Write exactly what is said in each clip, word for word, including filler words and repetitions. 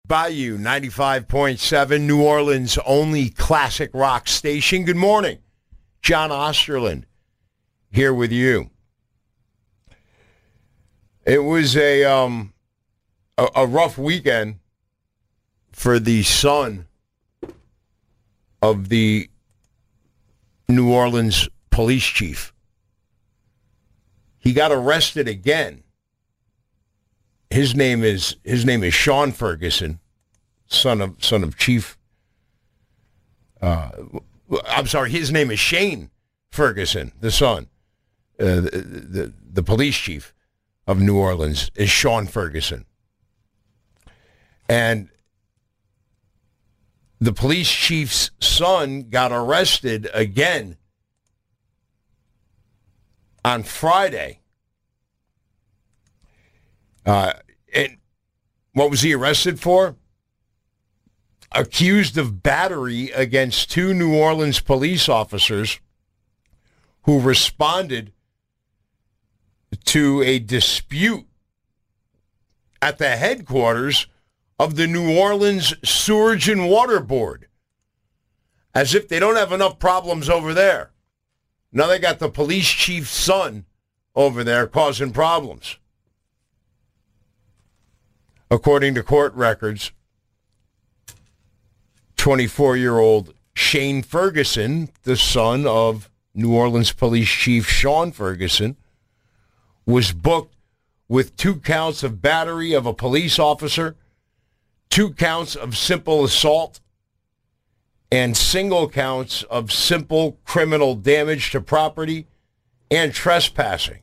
Bayou ninety-five point seven, New Orleans' only classic rock station. Good morning. John Osterland here with you. It was a um a, a rough weekend for the son of the New Orleans police chief. He got arrested again. His name is his name is Sean Ferguson, son of son of Chief. Uh, I'm sorry, his name is Shane Ferguson, the son, uh, the, the the police chief of New Orleans is Sean Ferguson, and the police chief's son got arrested again on Friday. Uh, and what was he arrested for? Accused of battery against two New Orleans police officers who responded to a dispute at the headquarters of the New Orleans Sewerage and Water Board. As if they don't have enough problems over there. Now they got the police chief's son over there causing problems. According to court records, twenty-four-year-old Shane Ferguson, the son of New Orleans Police Chief Sean Ferguson, was booked with two counts of battery of a police officer, two counts of simple assault, and single counts of simple criminal damage to property and trespassing.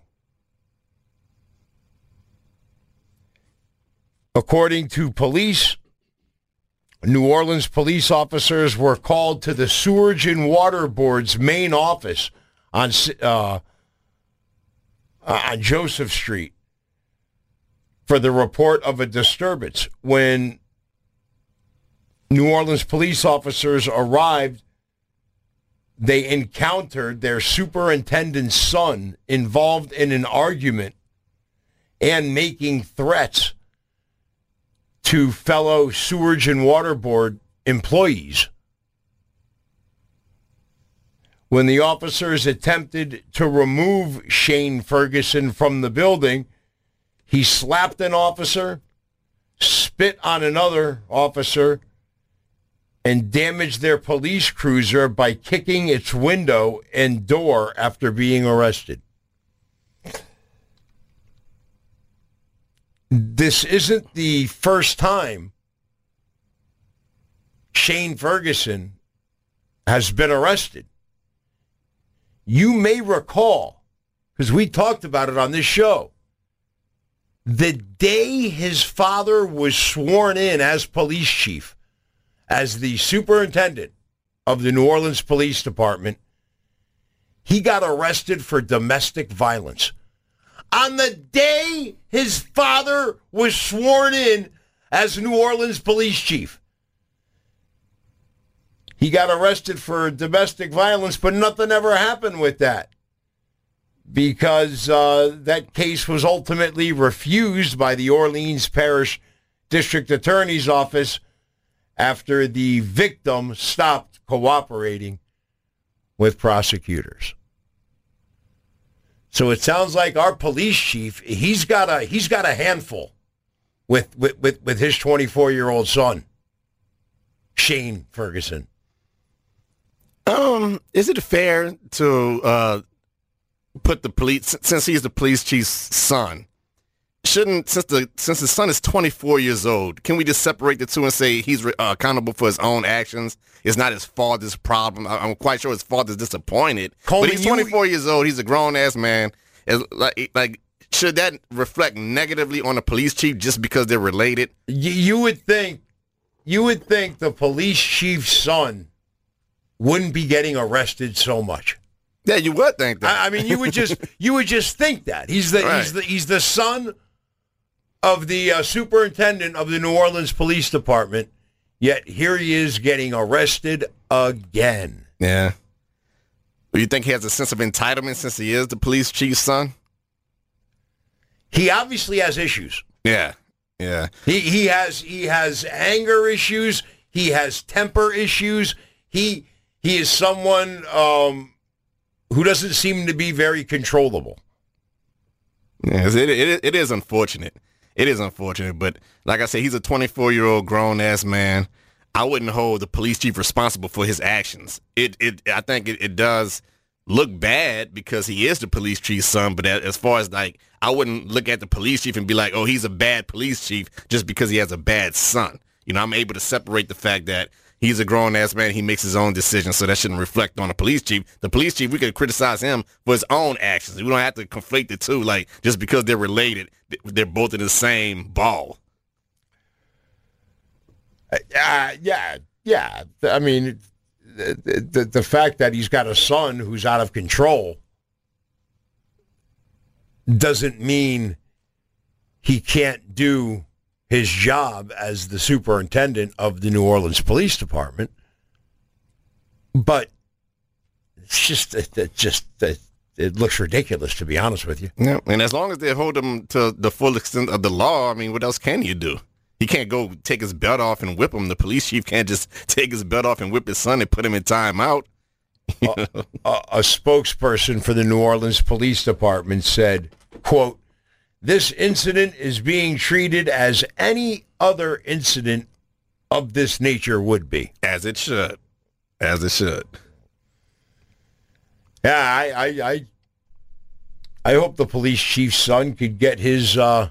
According to police, New Orleans police officers were called to the Sewerage and Water Board's main office on uh, on Joseph Street for the report of a disturbance. When New Orleans police officers arrived, they encountered their superintendent's son involved in an argument and making threats to fellow Sewerage and Water Board employees. When the officers attempted to remove Shane Ferguson from the building, he slapped an officer, spit on another officer, and damaged their police cruiser by kicking its window and door after being arrested. This isn't the first time Shane Ferguson has been arrested. You may recall, because we talked about it on this show, the day his father was sworn in as police chief, as the superintendent of the New Orleans Police Department, he got arrested for domestic violence. On the day his father was sworn in as New Orleans police chief, he got arrested for domestic violence, but nothing ever happened with that because uh, that case was ultimately refused by the Orleans Parish District Attorney's Office after the victim stopped cooperating with prosecutors. So it sounds like our police chief, he's got a he's got a handful with with, with, with his twenty-four-year-old son, Shane Ferguson. Um, is it fair to uh, put the police, since he's the police chief's son, shouldn't, since the since his son is twenty-four years old, can we just separate the two and say he's uh, accountable for his own actions? It's not his father's problem. I'm quite sure his father's disappointed. Coleman, but he's twenty-four you, years old. He's a grown-ass man. It's like, like, should that reflect negatively on the police chief just because they're related? You, you would think, you would think the police chief's son wouldn't be getting arrested so much. Yeah, you would think that. I, I mean, you would just you would just think that he's the right. he's the he's the son of the uh, superintendent of the New Orleans Police Department. Yet here he is getting arrested again. Yeah. Do you think he has a sense of entitlement since he is the police chief's son? He obviously has issues. Yeah. Yeah. He he has he has anger issues. He has temper issues. He he is someone um, who doesn't seem to be very controllable. Yes, it, it it is unfortunate. It is unfortunate, but like I said, he's a twenty-four-year-old grown-ass man. I wouldn't hold the police chief responsible for his actions. It it I think it, it does look bad because he is the police chief's son, but as far as like, I wouldn't look at the police chief and be like, oh, he's a bad police chief just because he has a bad son. You know, I'm able to separate the fact that he's a grown-ass man. He makes his own decisions, so that shouldn't reflect on the police chief. The police chief, we could criticize him for his own actions. We don't have to conflate the two. Like, just because they're related, they're both in the same ball. Uh, yeah, yeah. I mean, the, the, the fact that he's got a son who's out of control doesn't mean he can't do his job as the superintendent of the New Orleans Police Department. But it's just, it, it just, it, it looks ridiculous, to be honest with you. Yeah, and as long as they hold him to the full extent of the law, I mean, what else can you do? He can't go take his belt off and whip him. The police chief can't just take his belt off and whip his son and put him in timeout. a, a, a spokesperson for the New Orleans Police Department said, quote, "This incident is being treated as any other incident of this nature would be." As it should. As it should. Yeah, I I I, I hope the police chief's son could get his uh,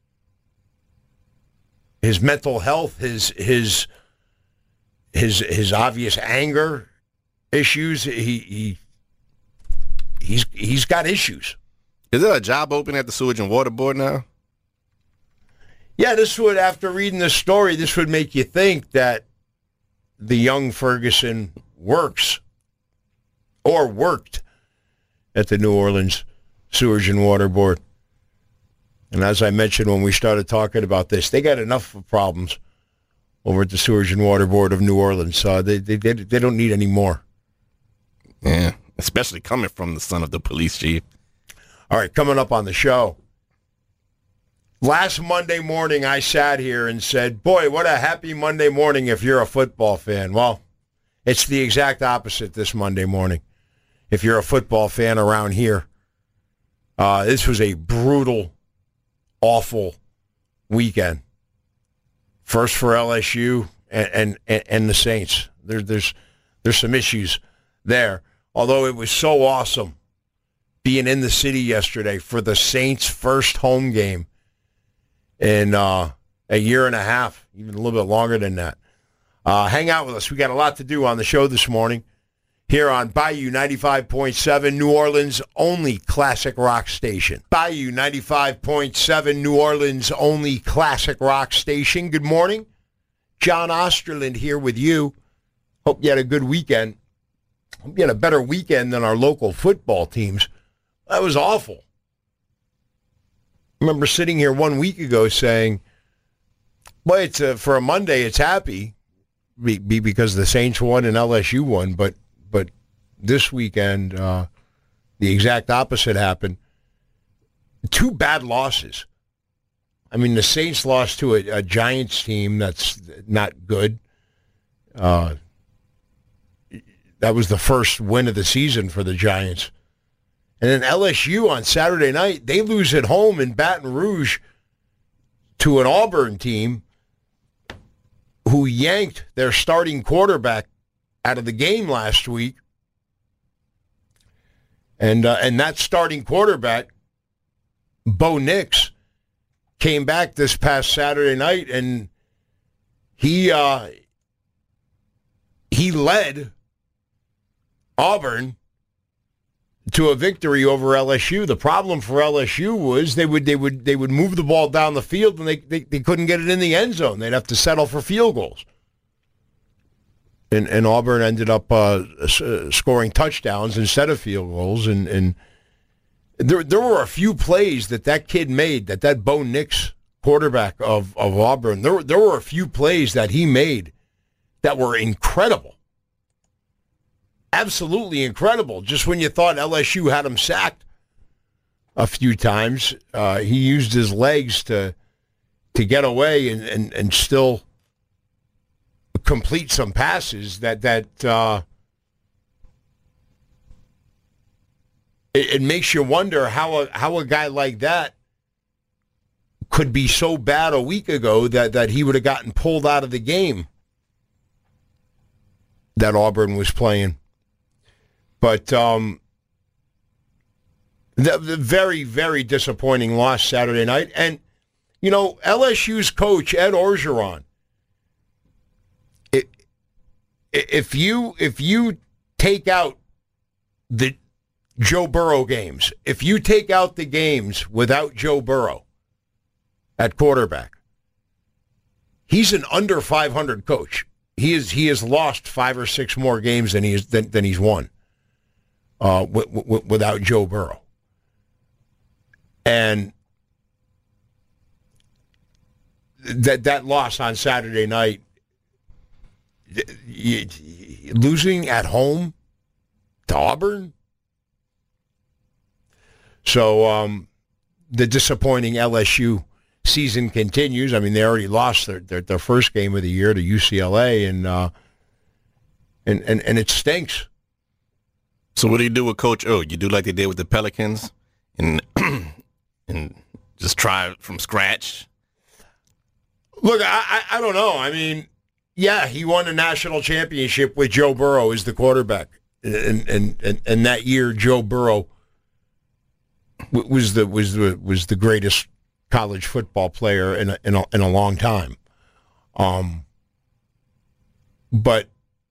his mental health, his his his his obvious anger issues. He he he's he's got issues. Is there a job open at the Sewage and Water Board now? Yeah, this would, after reading this story, this would make you think that the young Ferguson works or worked at the New Orleans Sewage and Water Board. And as I mentioned when we started talking about this, they got enough of problems over at the Sewage and Water Board of New Orleans. Uh, they, they, they, they don't need any more. Yeah, especially coming from the son of the police chief. All right, coming up on the show. Last Monday morning, I sat here and said, boy, what a happy Monday morning if you're a football fan. Well, it's the exact opposite this Monday morning if you're a football fan around here. Uh, this was a brutal, awful weekend. First for L S U and and, and the Saints. There, there's there's some issues there. Although it was so awesome being in the city yesterday for the Saints' first home game in uh, a year and a half, even a little bit longer than that. Uh, hang out with us. We got a lot to do on the show this morning here on Bayou ninety-five point seven, New Orleans' only classic rock station. Bayou ninety-five point seven, New Orleans' only classic rock station. Good morning. John Osterland here with you. Hope you had a good weekend. Hope you had a better weekend than our local football teams. That was awful. I remember sitting here one week ago saying, well, it's a, for a Monday, it's happy be, be because the Saints won and L S U won, but but this weekend, uh, the exact opposite happened. Two bad losses. I mean, the Saints lost to a, a Giants team that's not good. Uh, that was the first win of the season for the Giants. And then L S U on Saturday night, they lose at home in Baton Rouge to an Auburn team who yanked their starting quarterback out of the game last week. And uh, and that starting quarterback, Bo Nix, came back this past Saturday night, and he uh, he led Auburn to a victory over L S U. The problem for L S U was they would they would they would move the ball down the field and they they, they couldn't get it in the end zone. They'd have to settle for field goals. And and Auburn ended up uh, uh, scoring touchdowns instead of field goals. And and there there were a few plays that that kid made, that that Bo Nix quarterback of of Auburn. There there were a few plays that he made that were incredible. Absolutely incredible. Just when you thought L S U had him sacked a few times, uh, he used his legs to to get away and, and, and still complete some passes that that uh, it, it makes you wonder how a how a guy like that could be so bad a week ago that, that he would have gotten pulled out of the game that Auburn was playing. But um, the, the very, very disappointing loss Saturday night. And, you know, L S U's coach, Ed Orgeron, it, if you if you take out the Joe Burrow games, if you take out the games without Joe Burrow at quarterback, he's an under five hundred coach. He is he has lost five or six more games than he is than, than he's won uh, w- w- without Joe Burrow. And that that loss on Saturday night, you, you, losing at home to Auburn. So um, the disappointing L S U season continues. I mean, they already lost their their, their first game of the year to U C L A, and uh, and and and it stinks. So what do you do with Coach O? You do like they did with the Pelicans, and and just try from scratch. Look, I, I I don't know. I mean, yeah, he won a national championship with Joe Burrow as the quarterback, and and and, and that year Joe Burrow was the was the was the greatest college football player in a, in a, in a long time. Um, but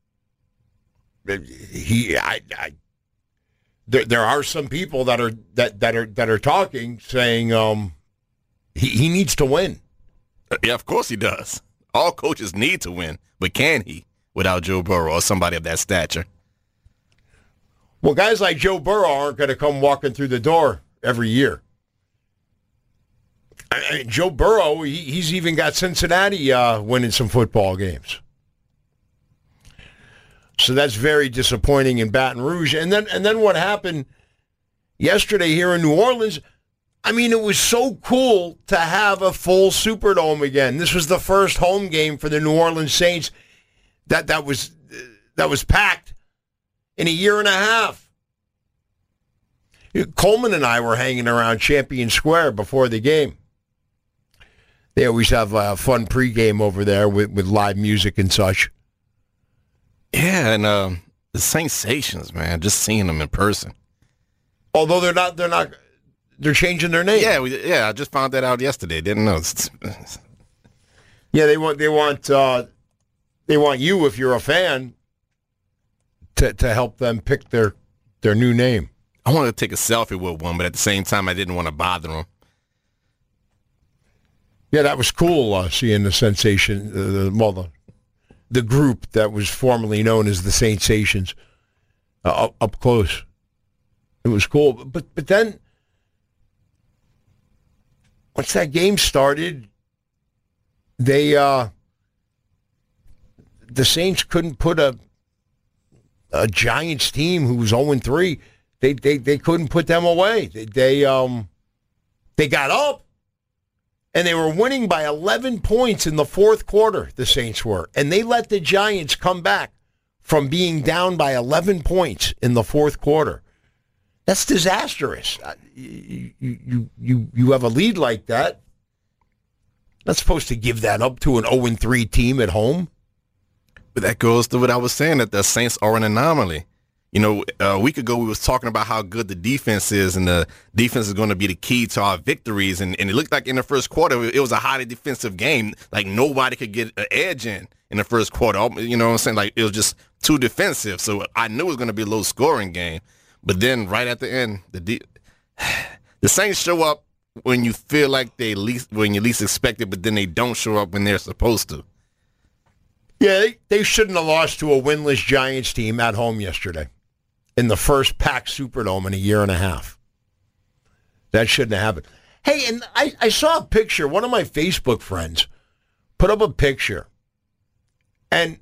he, I, I, there there are some people that are that, that are that are talking, saying um, he he needs to win. Yeah, of course he does. All coaches need to win, but can he without Joe Burrow or somebody of that stature? Well, guys like Joe Burrow aren't going to come walking through the door every year. I mean, Joe Burrow, he, he's even got Cincinnati uh, winning some football games. So that's very disappointing in Baton Rouge. And then and then what happened yesterday here in New Orleans, I mean, it was so cool to have a full Superdome again. This was the first home game for the New Orleans Saints that, that was that was packed in a year and a half. Coleman and I were hanging around Champion Square before the game. They always have a fun pregame over there with, with live music and such. Yeah, and uh, the Saints-ations, man, just seeing them in person. Although they're not, they're not, they're changing their name. Yeah, we, yeah, I just found that out yesterday. Didn't know. Yeah, they want, they want, uh, they want you, if you're a fan, to to help them pick their their new name. I wanted to take a selfie with one, but at the same time, I didn't want to bother them. Yeah, that was cool, uh, seeing the sensation, uh, the, well, the, the group that was formerly known as the Saints-ations uh, up, up close. It was cool. But but then, once that game started, they uh, the Saints couldn't put a a Giants team who was oh and three. They they they couldn't put them away. They they um they got up. And they were winning by eleven points in the fourth quarter, the Saints were. And they let the Giants come back from being down by eleven points in the fourth quarter. That's disastrous. You, you, you, you have a lead like that. Not supposed to give that up to an oh and three team at home. But that goes to what I was saying, that the Saints are an anomaly. You know, a week ago we was talking about how good the defense is, and the defense is going to be the key to our victories. And, and it looked like in the first quarter it was a highly defensive game. Like nobody could get an edge in in the first quarter. You know what I'm saying? Like it was just too defensive. So I knew it was going to be a low scoring game. But then right at the end, the de- the Saints show up when you feel like they least when you least expect it, but then they don't show up when they're supposed to. Yeah, they, they shouldn't have lost to a winless Giants team at home yesterday in the first packed Superdome in a year and a half. That shouldn't have happened. Hey, and I, I saw a picture. One of my Facebook friends put up a picture. And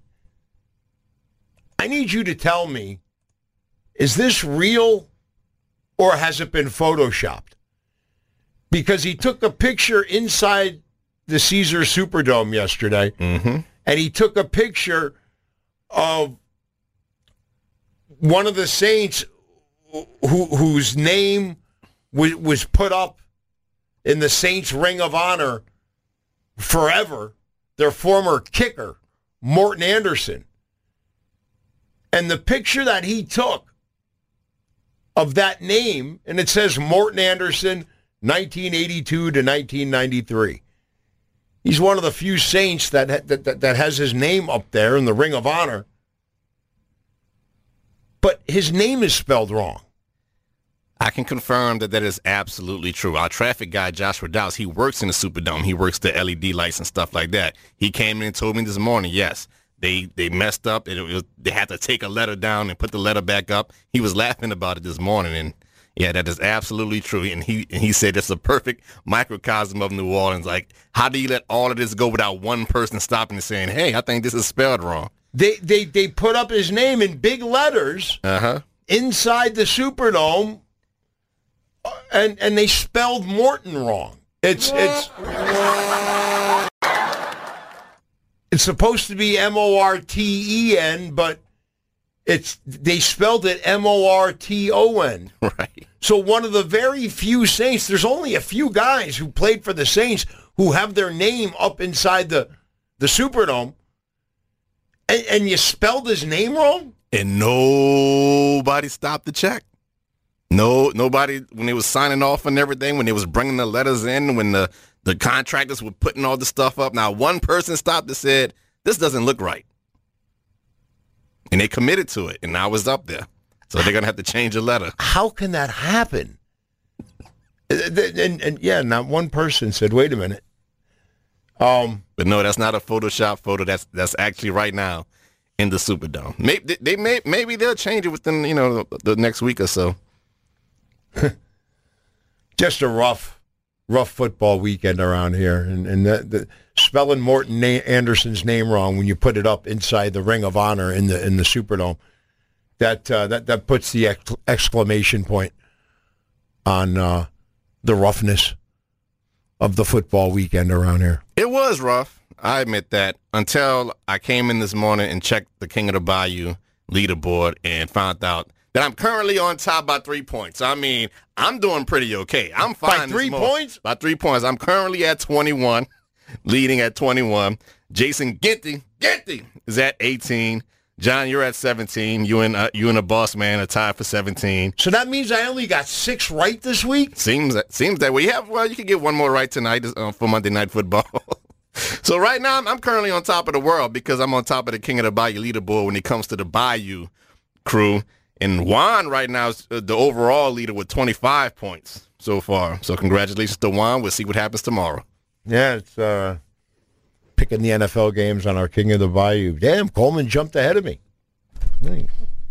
I need you to tell me, is this real or has it been photoshopped? Because he took a picture inside the Caesars Superdome yesterday, Mm-hmm. and he took a picture of one of the Saints who, whose name was, was put up in the Saints Ring of Honor forever, their former kicker, Morton Anderson. And the picture that he took of that name, and it says Morton Anderson, nineteen eighty-two to nineteen ninety-three. He's one of the few Saints that, that, that, that has his name up there in the Ring of Honor. But his name is spelled wrong. I can confirm that that is absolutely true. Our traffic guy, Joshua Dowse, he works in the Superdome. He works the L E D lights and stuff like that. He came in and told me this morning, yes, they they messed up. It, it was, they had to take a letter down and put the letter back up. He was laughing about it this morning, and yeah, that is absolutely true. And he and he said it's a perfect microcosm of New Orleans. Like, how do you let all of this go without one person stopping and saying, hey, I think this is spelled wrong? They they they put up his name in big letters Uh-huh. inside the Superdome, and and they spelled Morton wrong. It's it's it's supposed to be M O R T E N, but it's they spelled it M O R T O N. Right. So one of the very few Saints, there's only a few guys who played for the Saints who have their name up inside the the Superdome, and, and you spelled his name wrong? And nobody stopped the check. No, nobody, when they was signing off and everything, when they was bringing the letters in, when the, the contractors were putting all the stuff up, now one person stopped and said, this doesn't look right. And they committed to it, and now it's up there. So they're going to have to change the letter. How can that happen? And, and, and yeah, not one person said, wait a minute. Um, But no, that's not a Photoshop photo. That's that's actually right now in the Superdome. Maybe they may maybe they'll change it within, you know, the next week or so. Just a rough, rough football weekend around here, and and the, the spelling Morton Na- Anderson's name wrong when you put it up inside the Ring of Honor in the in the Superdome, that uh, that that puts the ex- exclamation point on uh, the roughness of the football weekend around here. It was rough. I admit that, until I came in this morning and checked the King of the Bayou leaderboard and found out that I'm currently on top by three points. I mean, I'm doing pretty okay. I'm fine. By three points? By three points. I'm currently at twenty-one, leading at twenty-one. Jason Ginty, Ginty is at eighteen. John, you're at seventeen. You and uh, you and the boss man are tied for seventeen. So that means I only got six right this week? Seems that seems that way. Yeah, well, you can get one more right tonight uh, for Monday Night Football. So right now, I'm, I'm currently on top of the world because I'm on top of the King of the Bayou leaderboard when it comes to the Bayou crew. And Juan right now is the overall leader with twenty-five points so far. So congratulations to Juan. We'll see what happens tomorrow. Yeah, it's uh, picking the N F L games on our King of the Bayou. Damn, Coleman jumped ahead of me. I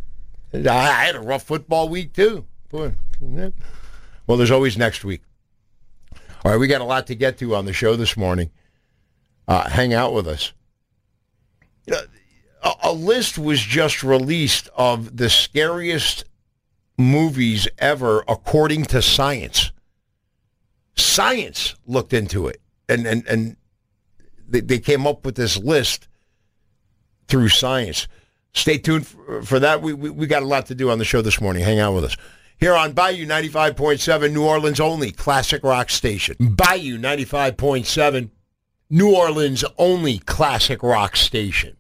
had a rough football week, too. Boy. Well, there's always next week. All right, we got a lot to get to on the show this morning. Uh, hang out with us. You know, a, a list was just released of the scariest movies ever according to science. Science looked into it, and, and, and they, they came up with this list through science. Stay tuned for, for that. We, we we got a lot to do on the show this morning. Hang out with us. Here on Bayou ninety-five point seven, New Orleans' only classic rock station. Bayou ninety-five point seven, New Orleans' only classic rock station.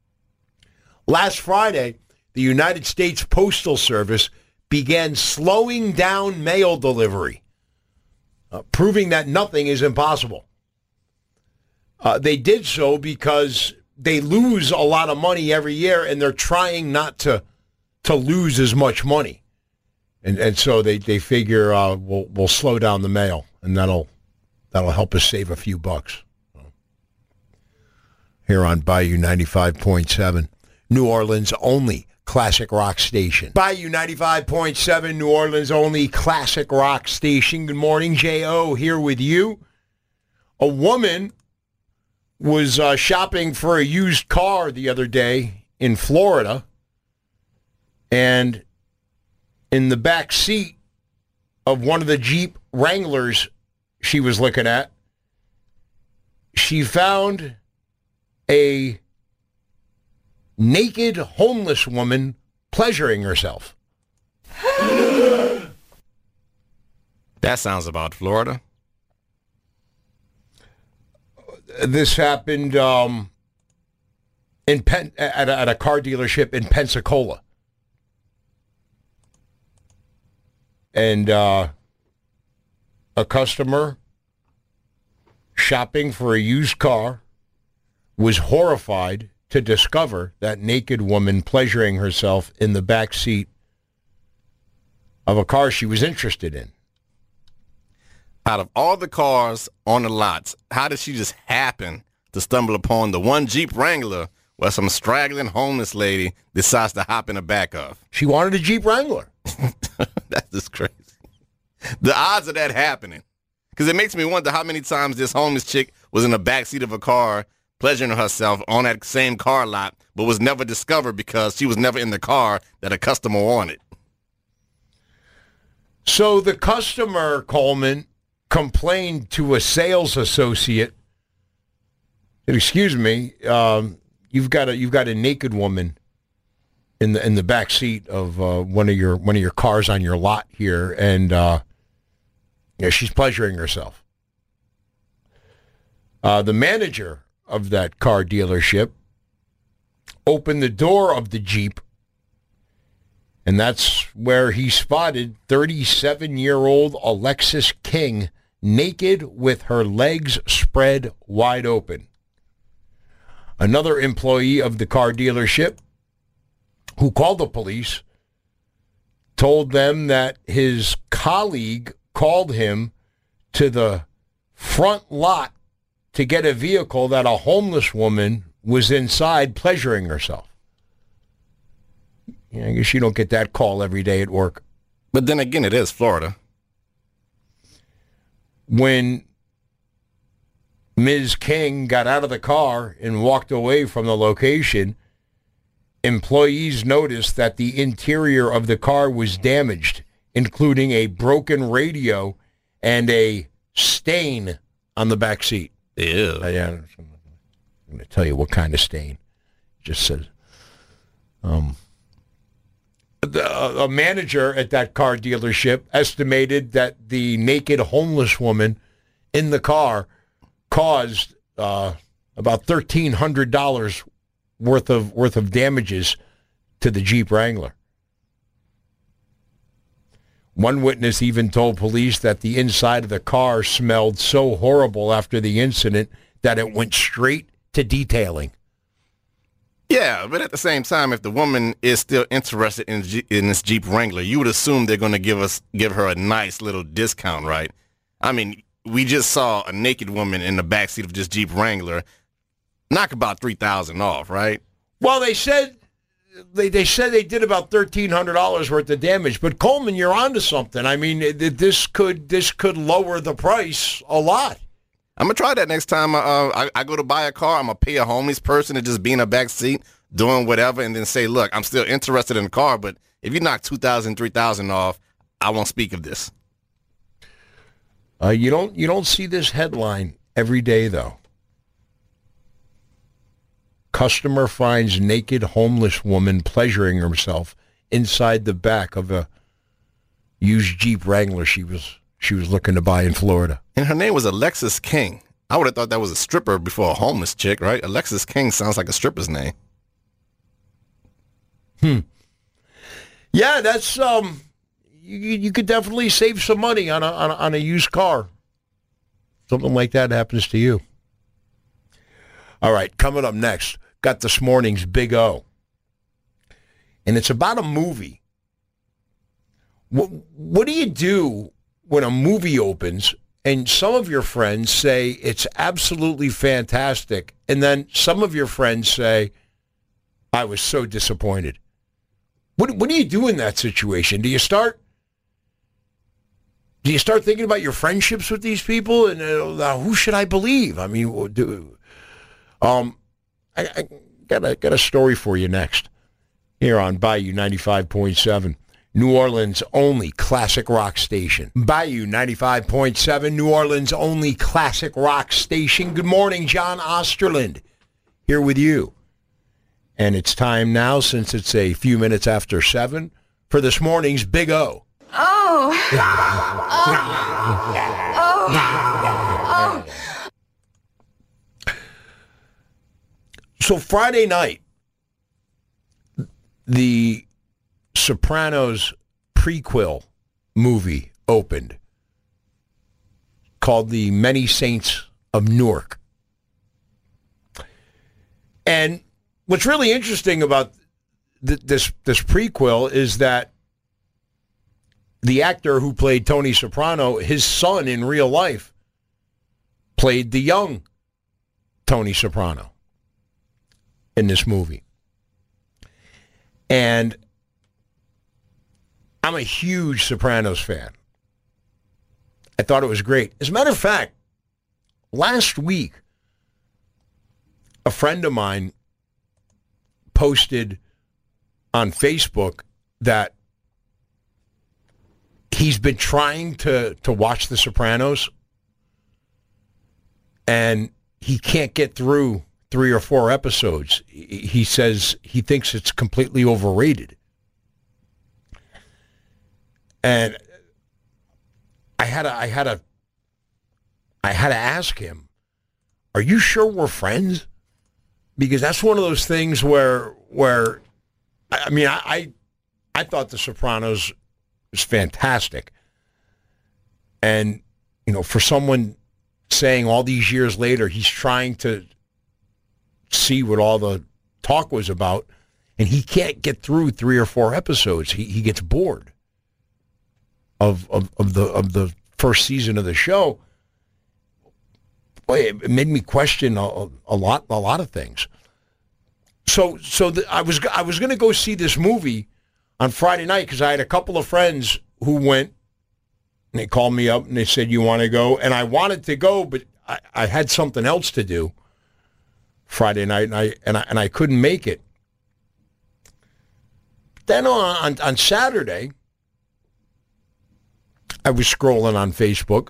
Last Friday, the United States Postal Service began slowing down mail delivery, uh, proving that nothing is impossible. Uh, they did so because they lose a lot of money every year, and they're trying not to to lose as much money. And and so they, they figure uh, we'll we'll slow down the mail, and that'll that'll help us save a few bucks. Here on Bayou ninety-five point seven, New Orleans' only classic rock station. Bayou ninety-five point seven, New Orleans' only classic rock station. Good morning, J O here with you. A woman was uh, shopping for a used car the other day in Florida, and in the back seat of one of the Jeep Wranglers she was looking at, she found a naked homeless woman pleasuring herself. That sounds about Florida. This happened um, in Pen- at, a, at a car dealership in Pensacola. And uh, a customer shopping for a used car was horrified to discover that naked woman pleasuring herself in the back seat of a car she was interested in. Out of all the cars on the lots, how did she just happen to stumble upon the one Jeep Wrangler where some straggling homeless lady decides to hop in the back of? She wanted a Jeep Wrangler. That's just crazy. The odds of that happening. Because it makes me wonder how many times this homeless chick was in the backseat of a car pleasuring herself on that same car lot, but was never discovered because she was never in the car that a customer wanted. So the customer, Coleman, complained to a sales associate, excuse me, um, you've got a you've got a naked woman in the in the back seat of uh, one of your one of your cars on your lot here, and uh, yeah, she's pleasuring herself. Uh, the manager of that car dealership opened the door of the Jeep, and that's where he spotted thirty-seven-year-old Alexis King naked with her legs spread wide open. Another employee of the car dealership who called the police told them that his colleague called him to the front lot to get a vehicle that a homeless woman was inside pleasuring herself. Yeah, I guess you don't get that call every day at work. But then again, it is Florida. When Miz King got out of the car and walked away from the location, employees noticed that the interior of the car was damaged, including a broken radio and a stain on the back seat. Ew. Uh, yeah, I'm going to tell you what kind of stain. It just says, um, the, a manager at that car dealership estimated that the naked homeless woman in the car caused uh, about thirteen hundred dollars worth of worth of damages to the Jeep Wrangler. One witness even told police that the inside of the car smelled so horrible after the incident that it went straight to detailing. Yeah, but at the same time, if the woman is still interested in G- in this Jeep Wrangler, you would assume they're going to give us give her a nice little discount, right? I mean, we just saw a naked woman in the backseat of this Jeep Wrangler. Knock about three thousand dollars off, right? Well, they said they they said they did about thirteen hundred dollars worth of damage. But Coleman, you're onto something. I mean, it, this could this could lower the price a lot. I'm going to try that next time uh, I, I go to buy a car. I'm going to pay a homeless person to just be in the back seat doing whatever and then say, look, I'm still interested in the car, but if you knock two thousand dollars, three thousand dollars off, I won't speak of this. Uh, you don't you don't see this headline every day, though. Customer finds naked homeless woman pleasuring herself inside the back of a used Jeep Wrangler she was she was looking to buy in Florida. And her name was Alexis King. I would have thought that was a stripper before a homeless chick, right? Alexis King sounds like a stripper's name. Hmm. Yeah, that's um. You you could definitely save some money on a on a, on a used car. Something like that happens to you. All right, coming up next, got this morning's Big O, and it's about a movie. What what do you do when a movie opens and some of your friends say it's absolutely fantastic, and then some of your friends say, I was so disappointed? What what do you do in that situation? Do you start do you start thinking about your friendships with these people and uh, who should I believe? I mean, do, um, I, I got a got a story for you next here on Bayou ninety-five point seven. New Orleans' only classic rock station. Bayou ninety-five point seven, New Orleans' only classic rock station. Good morning, John Osterland, here with you. And it's time now, since it's a few minutes after seven, for this morning's Big O. Oh. oh. oh. So Friday night, the Sopranos prequel movie opened, called The Many Saints of Newark. And what's really interesting about th- this this prequel is that the actor who played Tony Soprano, his son in real life, played the young Tony Soprano in this movie. And I'm a huge Sopranos fan. I thought it was great. As a matter of fact, last week, a friend of mine posted on Facebook that he's been trying to, to watch The Sopranos, and he can't get through three or four episodes. He says he thinks it's completely overrated. And I had to, I had to, I had to ask him, are you sure we're friends? Because that's one of those things where, where, I mean, I, I, I thought The Sopranos was fantastic. And, you know, for someone saying all these years later, he's trying to see what all the talk was about, and he can't get through three or four episodes. He he gets bored of of, of the of the first season of the show. Boy, it made me question a, a lot a lot of things. So so the, I was I was going to go see this movie on Friday night because I had a couple of friends who went, and they called me up and they said, "You want to go?" And I wanted to go, but I, I had something else to do Friday night, and I and I and I couldn't make it. Then on on, on Saturday, I was scrolling on Facebook,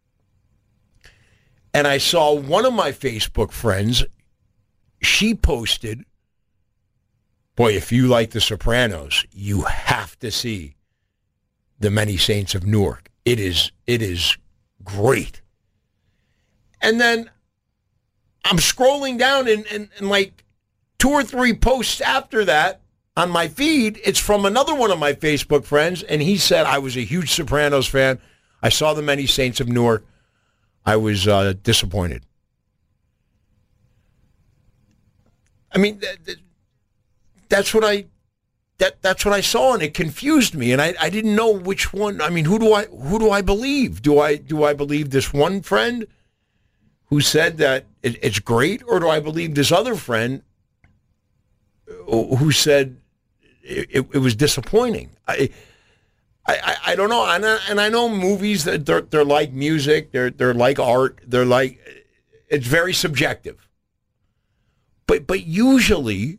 and I saw one of my Facebook friends. She posted, "Boy, if you like The Sopranos, you have to see The Many Saints of Newark. It is it is great." And then I'm scrolling down, and, and, and like two or three posts after that on my feed, it's from another one of my Facebook friends, and he said, "I was a huge Sopranos fan. I saw The Many Saints of Newark. I was uh, disappointed." I mean, th- th- that's what I that that's what I saw, and it confused me, and I, I didn't know which one. I mean, who do I who do I believe? Do I do I believe this one friend who said that it, it's great, or do I believe this other friend who said it, it, it was disappointing? I, I I don't know, and I, and I know movies that they're they're like music, they're they're like art, they're like it's very subjective. But but usually,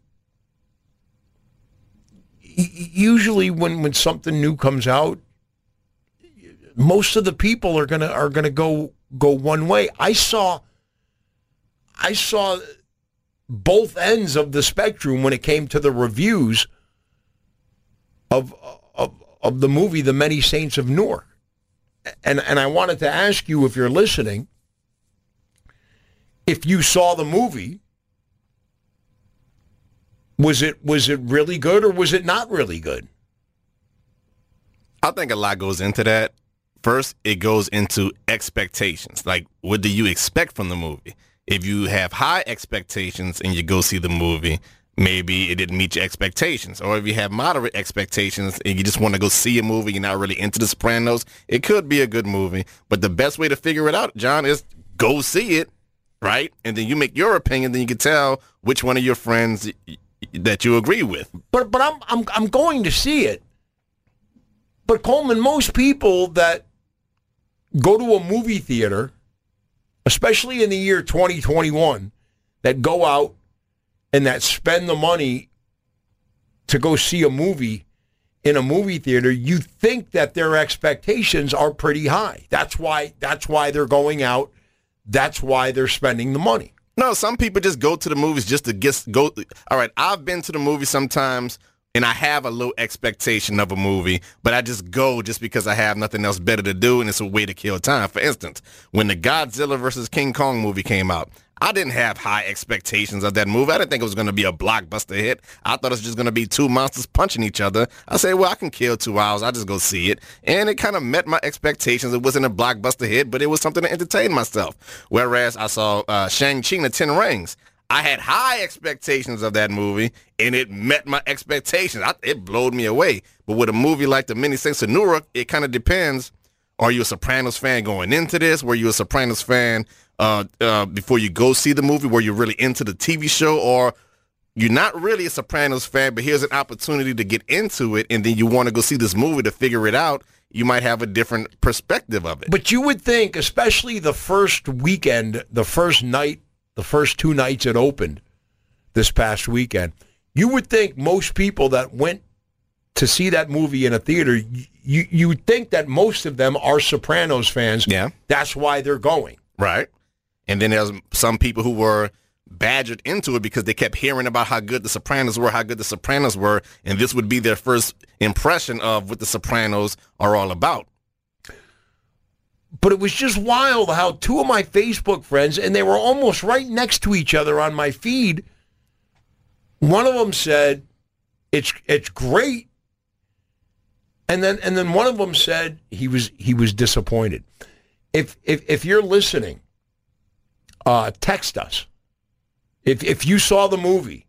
usually when, when something new comes out, most of the people are gonna are gonna go go one way. I saw I saw both ends of the spectrum when it came to the reviews of of of the movie The Many Saints of Newark. And and I wanted to ask you, if you're listening, if you saw the movie, was it was it really good or was it not really good? I think a lot goes into that. First, it goes into expectations. Like, what do you expect from the movie? If you have high expectations and you go see the movie, maybe it didn't meet your expectations. Or if you have moderate expectations and you just want to go see a movie, you're not really into The Sopranos, it could be a good movie. But the best way to figure it out, John, is go see it, right? And then you make your opinion, then you can tell which one of your friends that you agree with. But but I'm I'm I'm going to see it. But Coleman, most people that go to a movie theater, especially in the year twenty twenty-one, that go out and that spend the money to go see a movie in a movie theater, you think that their expectations are pretty high. That's why that's why they're going out. That's why they're spending the money. No, some people just go to the movies just to get go. All right, I've been to the movie sometimes, and I have a low expectation of a movie, but I just go just because I have nothing else better to do, and it's a way to kill time. For instance, when the Godzilla versus King Kong movie came out, I didn't have high expectations of that movie. I didn't think it was going to be a blockbuster hit. I thought it was just going to be two monsters punching each other. I said, well, I can kill two hours. I'll just go see it. And it kind of met my expectations. It wasn't a blockbuster hit, but it was something to entertain myself. Whereas I saw uh, Shang-Chi and the Ten Rings. I had high expectations of that movie, and it met my expectations. I, it blowed me away. But with a movie like The Many Saints of Newark, it kind of depends. Are you a Sopranos fan going into this? Were you a Sopranos fan uh, uh, before you go see the movie? Were you really into the T V show? Or you're not really a Sopranos fan, but here's an opportunity to get into it, and then you want to go see this movie to figure it out? You might have a different perspective of it. But you would think, especially the first weekend, the first night, the first two nights it opened this past weekend, you would think most people that went to see that movie in a theater, you you would think that most of them are Sopranos fans. Yeah. That's why they're going. Right. And then there's some people who were badgered into it because they kept hearing about how good the Sopranos were, how good the Sopranos were, and this would be their first impression of what the Sopranos are all about. But it was just wild how two of my Facebook friends, and they were almost right next to each other on my feed, one of them said, it's it's great. And then and then one of them said he was he was disappointed. If if if you're listening, uh, text us. If if you saw the movie,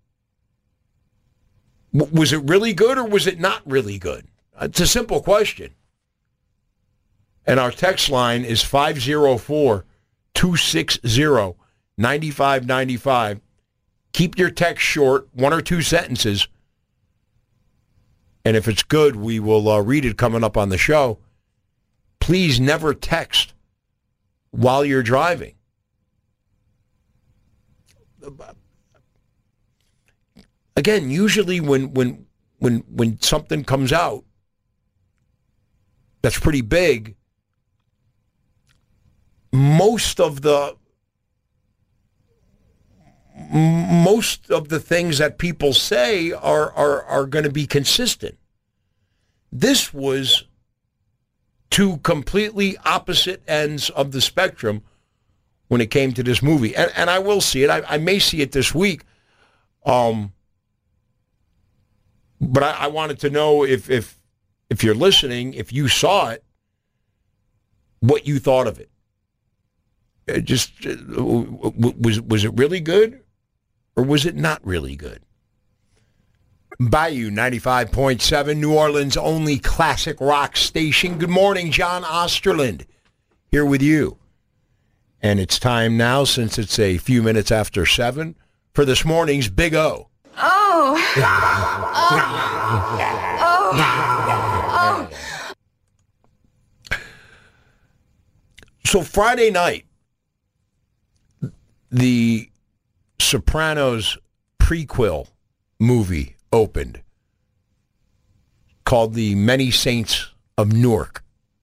w- was it really good or was it not really good? It's a simple question. And our text line is five oh four, two six zero, nine five nine five. Keep your text short, one or two sentences. And if it's good, we will uh, read it coming up on the show. Please never text while you're driving. Again, usually when when when when something comes out that's pretty big, most of the most of the things that people say are are, are going to be consistent. This was two completely opposite ends of the spectrum when it came to this movie. And, and I will see it. I, I may see it this week. Um, but I, I wanted to know if, if if you're listening, if you saw it, what you thought of it. It just uh, was was it really good? Or was it not really good? Bayou ninety-five point seven, New Orleans' only classic rock station. Good morning, John Osterland, here with you. And it's time now, since it's a few minutes after seven, for this morning's Big O. Oh. oh. oh. So Friday night, the Sopranos prequel movie opened, called The Many Saints of Newark.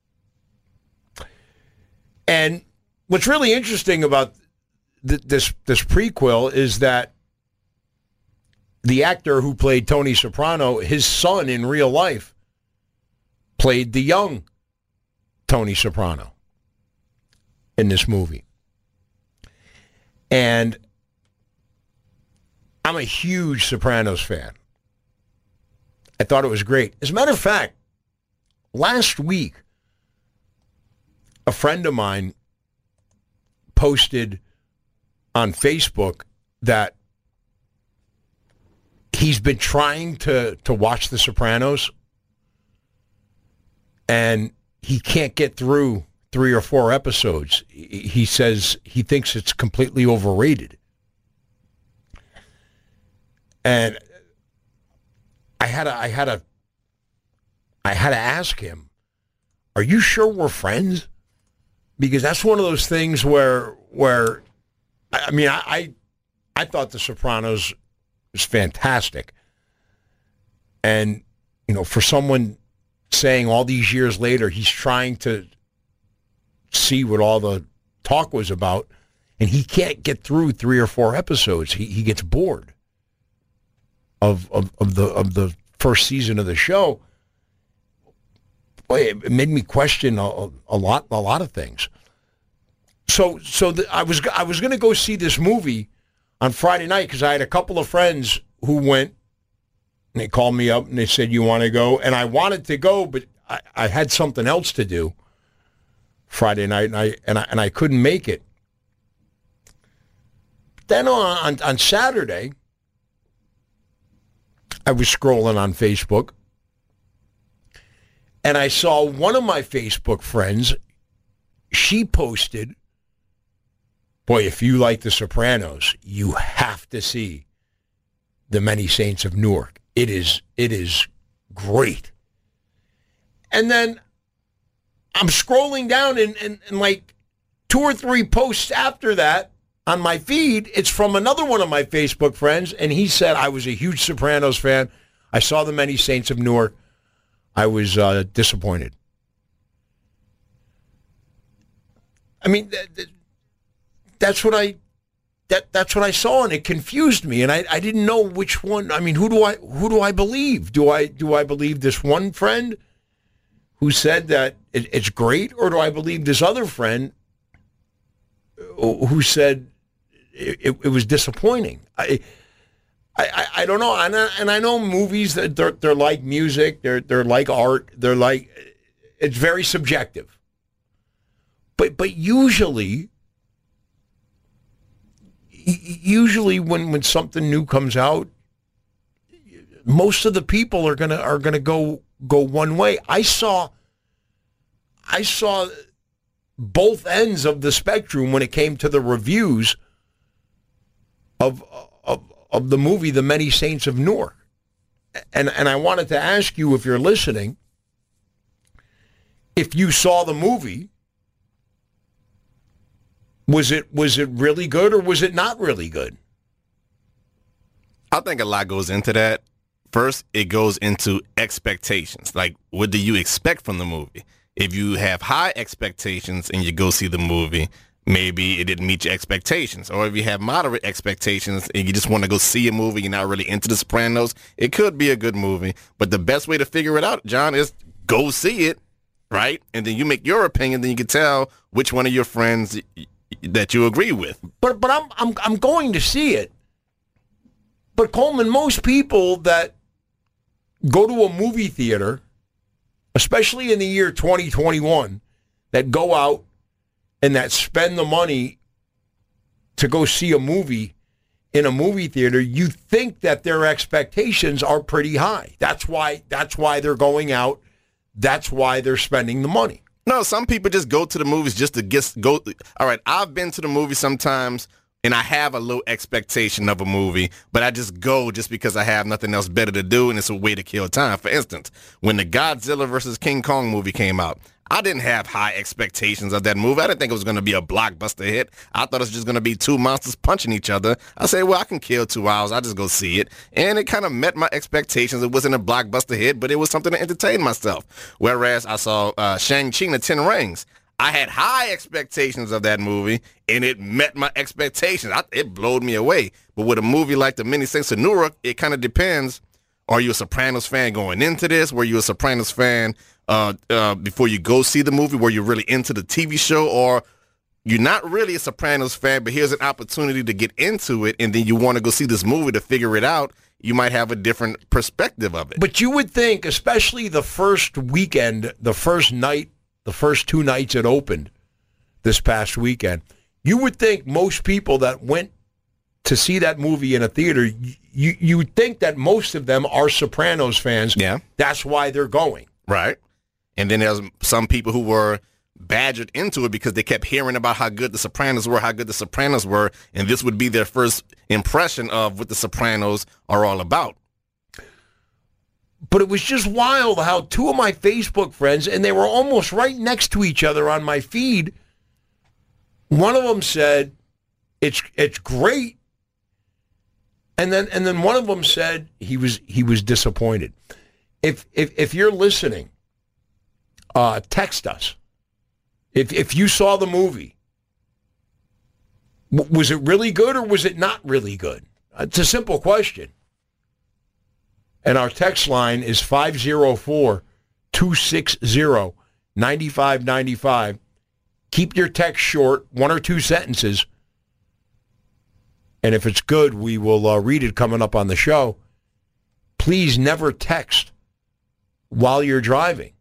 And what's really interesting about th- this this prequel is that the actor who played Tony Soprano, his son in real life, played the young Tony Soprano in this movie. And I'm a huge Sopranos fan. I thought it was great. As a matter of fact, last week, a friend of mine posted on Facebook that he's been trying to, to watch The Sopranos, and he can't get through three or four episodes. He says he thinks it's completely overrated. And I had to, I had to, I had to ask him, are you sure we're friends? Because that's one of those things where, where, I mean, I, I, I thought The Sopranos was fantastic. And you know, for someone saying all these years later he's trying to see what all the talk was about, and he can't get through three or four episodes. He he gets bored of of, of the of the first season of the show. Boy, it made me question a, a lot a lot of things. So so the, I was I was going to go see this movie on Friday night because I had a couple of friends who went. And they called me up and they said, "You want to go?" And I wanted to go, but I, I had something else to do Friday night, and I and I and I couldn't make it. Then on on, on Saturday, I was scrolling on Facebook, and I saw one of my Facebook friends. She posted, "Boy, if you like The Sopranos, you have to see The Many Saints of Newark. It is it is great." And then I'm scrolling down, and, and, and like two or three posts after that on my feed, it's from another one of my Facebook friends, and he said, "I was a huge Sopranos fan. I saw The Many Saints of Newark. I was uh, disappointed." I mean, th- th- that's what I... That that's what I saw, and it confused me, and I, I didn't know which one. I mean, who do I who do I believe? Do I do I believe this one friend who said that it, it's great, or do I believe this other friend who said it, it, it was disappointing? I, I I don't know, and I, and I know movies that they're they're like music, they're they're like art, they're like it's very subjective, but but usually. Usually, when, when something new comes out, most of the people are gonna are gonna go go one way. I saw, I saw both ends of the spectrum when it came to the reviews of of of the movie The Many Saints of Newark, and and I wanted to ask you, if you're listening, if you saw the movie. Was it was it really good, or was it not really good? I think a lot goes into that. First, it goes into expectations. Like, what do you expect from the movie? If you have high expectations and you go see the movie, maybe it didn't meet your expectations. Or if you have moderate expectations and you just want to go see a movie, you're not really into The Sopranos, it could be a good movie. But the best way to figure it out, John, is go see it, right? And then you make your opinion, then you can tell which one of your friends that you agree with. But but I'm I'm I'm going to see it. But Coleman, most people that go to a movie theater, especially in the year twenty twenty-one, that go out and that spend the money to go see a movie in a movie theater, you think that their expectations are pretty high. That's why that's why they're going out. That's why they're spending the money. No, some people just go to the movies just to get go. All right, I've been to the movie sometimes, and I have a low expectation of a movie, but I just go just because I have nothing else better to do, and it's a way to kill time. For instance, when the Godzilla versus King Kong movie came out, I didn't have high expectations of that movie. I didn't think it was going to be a blockbuster hit. I thought it was just going to be two monsters punching each other. I said, well, I can kill two hours. I'll just go see it. And it kind of met my expectations. It wasn't a blockbuster hit, but it was something to entertain myself. Whereas I saw uh, Shang-Chi and the Ten Rings. I had high expectations of that movie, and it met my expectations. I, it blowed me away. But with a movie like The Many Saints of Newark, it kind of depends. Are you a Sopranos fan going into this? Were you a Sopranos fan uh, uh, before you go see the movie? Were you really into the T V show? Or you're not really a Sopranos fan, but here's an opportunity to get into it, and then you want to go see this movie to figure it out. You might have a different perspective of it. But you would think, especially the first weekend, the first night, the first two nights it opened this past weekend, you would think most people that went to see that movie in a theater, you you would think that most of them are Sopranos fans. Yeah. That's why they're going. Right. And then there's some people who were badgered into it because they kept hearing about how good the Sopranos were, how good the Sopranos were, and this would be their first impression of what the Sopranos are all about. But it was just wild how two of my Facebook friends, and they were almost right next to each other on my feed, one of them said, it's it's great. And then and then one of them said he was he was disappointed. if if if you're listening, uh, text us. If if you saw the movie, w- was it really good or was it not really good? It's a simple question. And our text line is five oh four, two six zero, nine five nine five. Keep your text short, one or two sentences. And if it's good, we will uh, read it coming up on the show. Please never text while you're driving.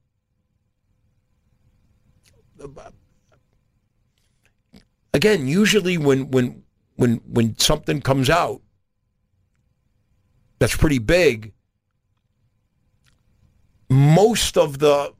Again, usually when when when when something comes out that's pretty big, most of the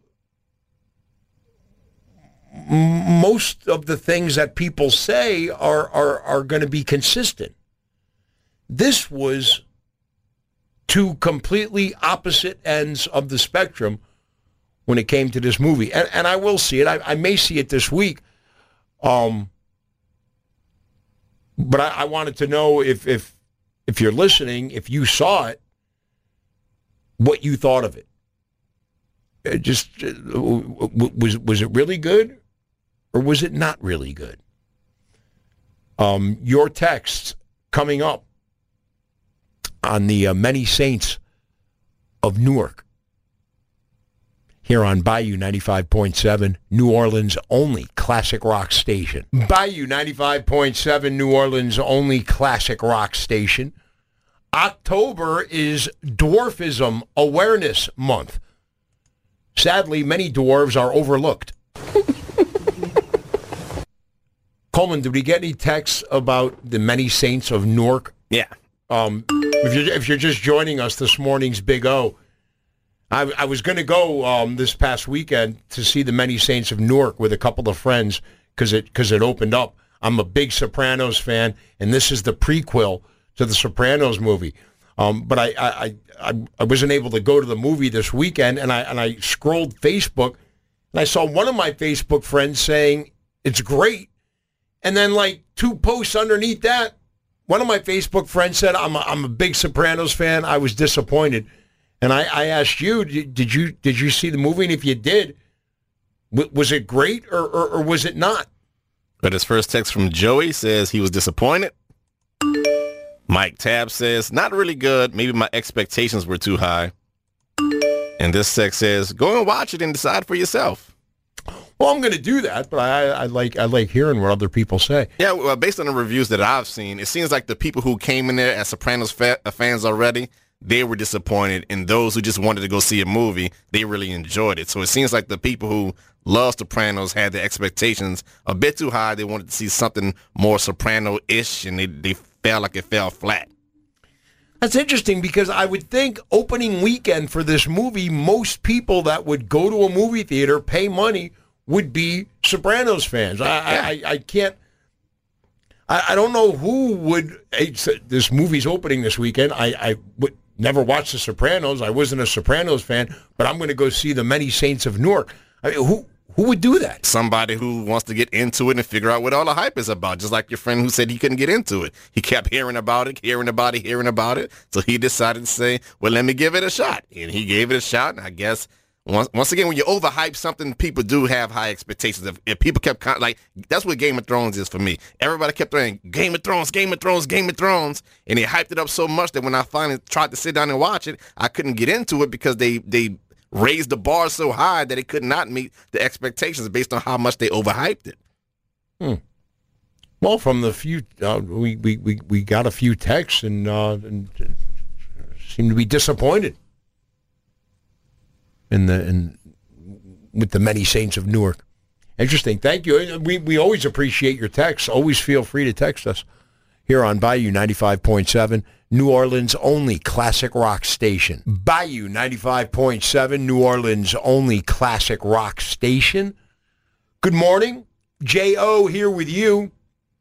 most of the things that people say are are are going to be consistent. This was two completely opposite ends of the spectrum when it came to this movie. And, and I will see it. I, I may see it this week. Um, but I, I wanted to know if, if, if you're listening, if you saw it, what you thought of it. It just, was, was it really good or was it not really good? Um, your texts coming up on the uh, Many Saints of Newark here on Bayou ninety-five point seven, New Orleans' only classic rock station. Bayou ninety-five point seven, New Orleans' only classic rock station. October is Dwarfism Awareness Month. Sadly, many dwarves are overlooked. Coleman, did we get any texts about the Many Saints of Newark? Yeah. Um, if you're, if you're just joining us, this morning's Big O. I, I was going to go um, this past weekend to see the Many Saints of Newark with a couple of friends because it because it opened up. I'm a big Sopranos fan, and this is the prequel to the Sopranos movie. Um, but I, I I I wasn't able to go to the movie this weekend, and I and I scrolled Facebook, and I saw one of my Facebook friends saying it's great, and then like two posts underneath that, one of my Facebook friends said, I'm a, I'm a big Sopranos fan. I was disappointed. And I, I asked you, did you did you see the movie? And if you did, w- was it great or, or, or was it not? But his first text from Joey says he was disappointed. Mike Tab says, not really good. Maybe my expectations were too high. And this text says, go and watch it and decide for yourself. Well, I'm going to do that, but I, I like I like hearing what other people say. Yeah, well, based on the reviews that I've seen, it seems like the people who came in there as Sopranos fa- fans already, they were disappointed, and those who just wanted to go see a movie, they really enjoyed it. So it seems like the people who love Sopranos had their expectations a bit too high. They wanted to see something more Soprano-ish, and they, they felt like it fell flat. That's interesting because I would think opening weekend for this movie, most people that would go to a movie theater, pay money, would be Sopranos fans. I, I, I can't, I, I don't know who would, this movie's opening this weekend. I, I would never watch The Sopranos. I wasn't a Sopranos fan, but I'm going to go see the Many Saints of Newark. I mean, who who would do that? Somebody who wants to get into it and figure out what all the hype is about, just like your friend who said he couldn't get into it. He kept hearing about it, hearing about it, hearing about it. So he decided to say, well, let me give it a shot. And he gave it a shot, and I guess Once, once again, when you overhype something, people do have high expectations. If, if people kept, con- like, that's what Game of Thrones is for me. Everybody kept saying, Game of Thrones, Game of Thrones, Game of Thrones. And they hyped it up so much that when I finally tried to sit down and watch it, I couldn't get into it because they, they raised the bar so high that it could not meet the expectations based on how much they overhyped it. Hmm. Well, from the few, uh, we, we, we, we got a few texts and, uh, and seemed to be disappointed. In the in with the Many Saints of Newark. Interesting. Thank you. We we always appreciate your texts. Always feel free to text us here on Bayou ninety-five point seven, New Orleans' only classic rock station. Bayou ninety-five point seven, New Orleans' only classic rock station. Good morning. J O here with you.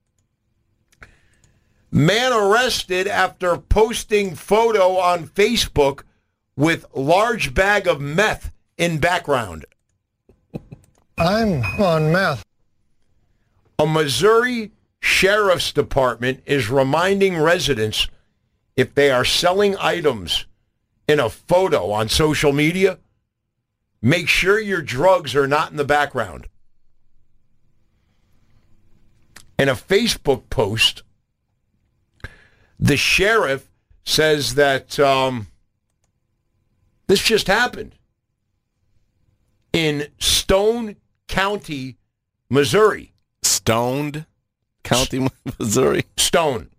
Man arrested after posting photo on Facebook with large bag of meth in background. I'm on meth. A Missouri Sheriff's Department is reminding residents if they are selling items in a photo on social media, make sure your drugs are not in the background. In a Facebook post, the sheriff says that um, this just happened in Stone County, Missouri. Stoned County, Missouri? Stone.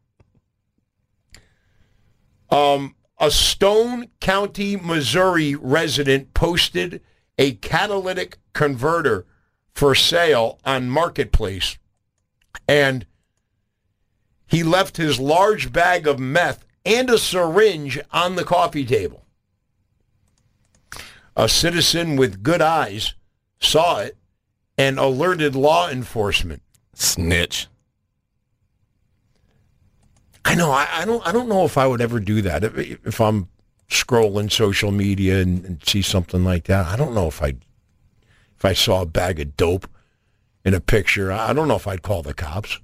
Um, a Stone County, Missouri resident posted a catalytic converter for sale on Marketplace, and he left his large bag of meth and a syringe on the coffee table. A citizen with good eyes saw it and alerted law enforcement. Snitch. I know. I, I don't. I don't know if I would ever do that. If, if I'm scrolling social media and, and see something like that, I don't know if I, if I saw a bag of dope in a picture, I don't know if I'd call the cops.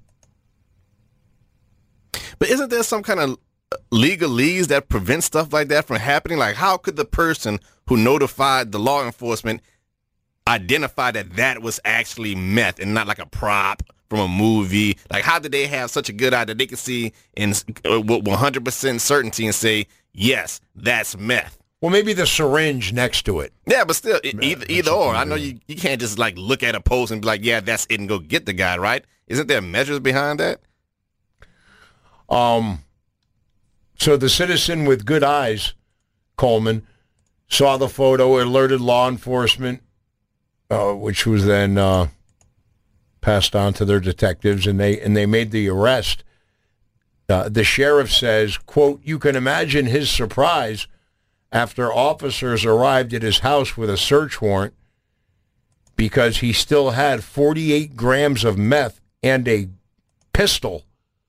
But isn't there some kind of legalese that prevents stuff like that from happening? Like, how could the person who notified the law enforcement identify that that was actually meth and not like a prop from a movie? Like, how did they have such a good eye that they could see in one hundred percent certainty and say, yes, that's meth? Well, maybe the syringe next to it. Yeah, but still, either, either or. I know you, you can't just, like, look at a post and be like, yeah, that's it, and go get the guy, right? Isn't there measures behind that? Um. So the citizen with good eyes, Coleman, saw the photo, alerted law enforcement, uh, which was then uh, passed on to their detectives, and they and they made the arrest. Uh, the sheriff says, quote, "You can imagine his surprise after officers arrived at his house with a search warrant because he still had forty-eight grams of meth and a pistol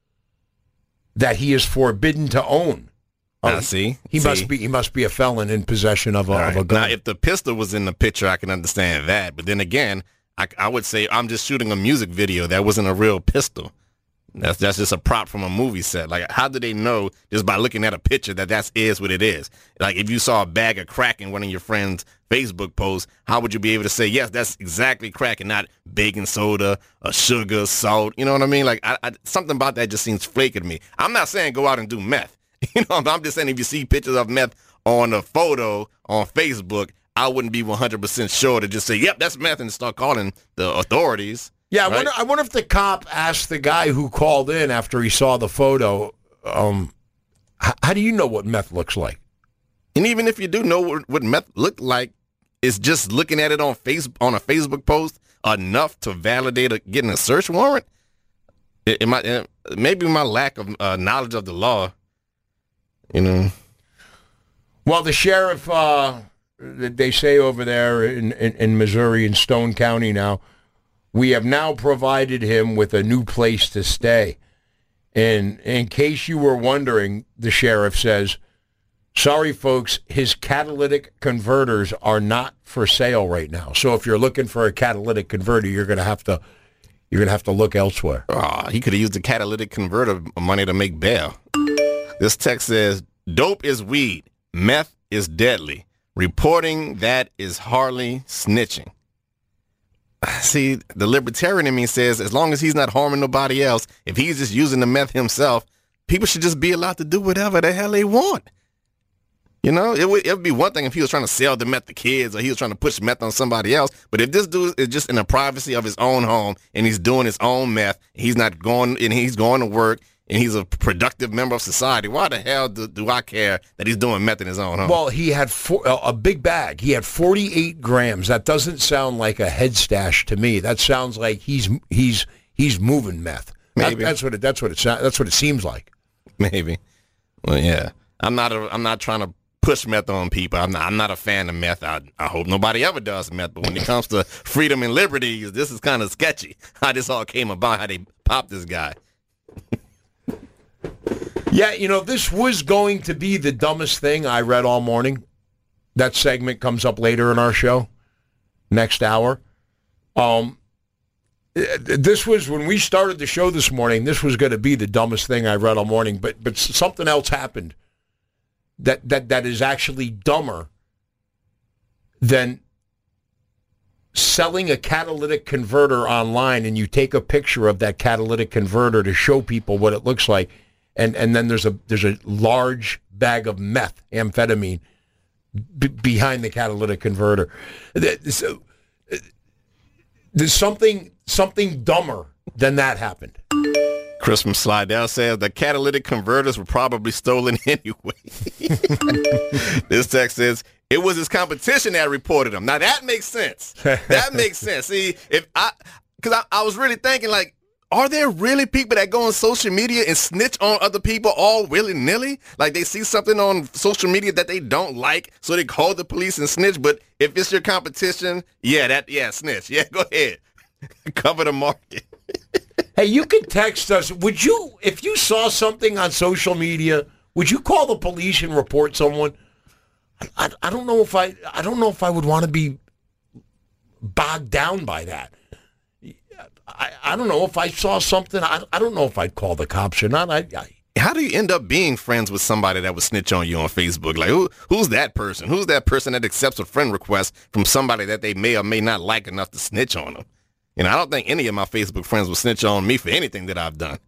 that he is forbidden to own." Oh, uh, see, he see. must be he must be a felon in possession of a, right. of a gun. Now, if the pistol was in the picture, I can understand that. But then again, I, I would say I'm just shooting a music video. That wasn't a real pistol. That's that's just a prop from a movie set. Like, how do they know just by looking at a picture that that is what it is? Like, if you saw a bag of crack in one of your friends' Facebook posts, how would you be able to say, yes, that's exactly crack and not baking soda or sugar, salt? You know what I mean? Like, I, I, something about that just seems flaky to me. I'm not saying go out and do meth. You know, I'm just saying if you see pictures of meth on a photo on Facebook, I wouldn't be one hundred percent sure to just say, yep, that's meth and start calling the authorities. Yeah, I right? wonder. I wonder if the cop asked the guy who called in after he saw the photo, um, h- how do you know what meth looks like? And even if you do know what, what meth look like, it's just looking at it on face on a Facebook post enough to validate a, getting a search warrant. It, it might, it, maybe my lack of uh, knowledge of the law, you know. Well, the sheriff, uh, they say over there in, in, in Missouri, in Stone County now, we have now provided him with a new place to stay. And in case you were wondering, the sheriff says, sorry, folks, his catalytic converters are not for sale right now. So if you're looking for a catalytic converter, you're going to have to you're going to have to look elsewhere. Oh, he could have used the catalytic converter money to make bail. This text says, dope is weed. Meth is deadly. Reporting that is hardly snitching. See, the libertarian in me says as long as he's not harming nobody else, if he's just using the meth himself, people should just be allowed to do whatever the hell they want. You know, it would, it would be one thing if he was trying to sell the meth to kids or he was trying to push meth on somebody else. But if this dude is just in the privacy of his own home and he's doing his own meth, he's not going and he's going to work and he's a productive member of society, why the hell do, do I care that he's doing meth in his own home? Well, he had four, a big bag. He had forty-eight grams. That doesn't sound like a head stash to me. That sounds like he's he's he's moving meth. Maybe. That, that's what it. That's what it. That's what it seems like. Maybe. Well, yeah. I'm not. A, I'm not trying to push meth on people. I'm not. I'm not a fan of meth. I, I hope nobody ever does meth. But when it comes to freedom and liberties, this is kind of sketchy. How this all came about. How they popped this guy. Yeah, you know, this was going to be the dumbest thing I read all morning. That segment comes up later in our show, next hour. Um, this was, when we started the show this morning, this was going to be the dumbest thing I read all morning, but but something else happened that that that is actually dumber than selling a catalytic converter online, and you take a picture of that catalytic converter to show people what it looks like, and, and then there's a there's a large bag of meth, amphetamine, b- behind the catalytic converter. So, there's something something dumber than that happened. Chris from Slidell says the catalytic converters were probably stolen anyway. This text says, it was his competition that reported them. Now that makes sense. That makes sense. See, if I, because I, I was really thinking, like, are there really people that go on social media and snitch on other people all willy-nilly? Like they see something on social media that they don't like, so they call the police and snitch. But if it's your competition, yeah, that yeah, snitch. Yeah, go ahead. Cover the market. Hey, you can text us. Would you, if you saw something on social media, would you call the police and report someone? I, I don't know if I I don't know if I would want to be bogged down by that. I, I don't know if I saw something. I, I don't know if I'd call the cops or not. I, I How do you end up being friends with somebody that would snitch on you on Facebook? Like, who who's that person? Who's that person that accepts a friend request from somebody that they may or may not like enough to snitch on them? You know, I don't think any of my Facebook friends would snitch on me for anything that I've done.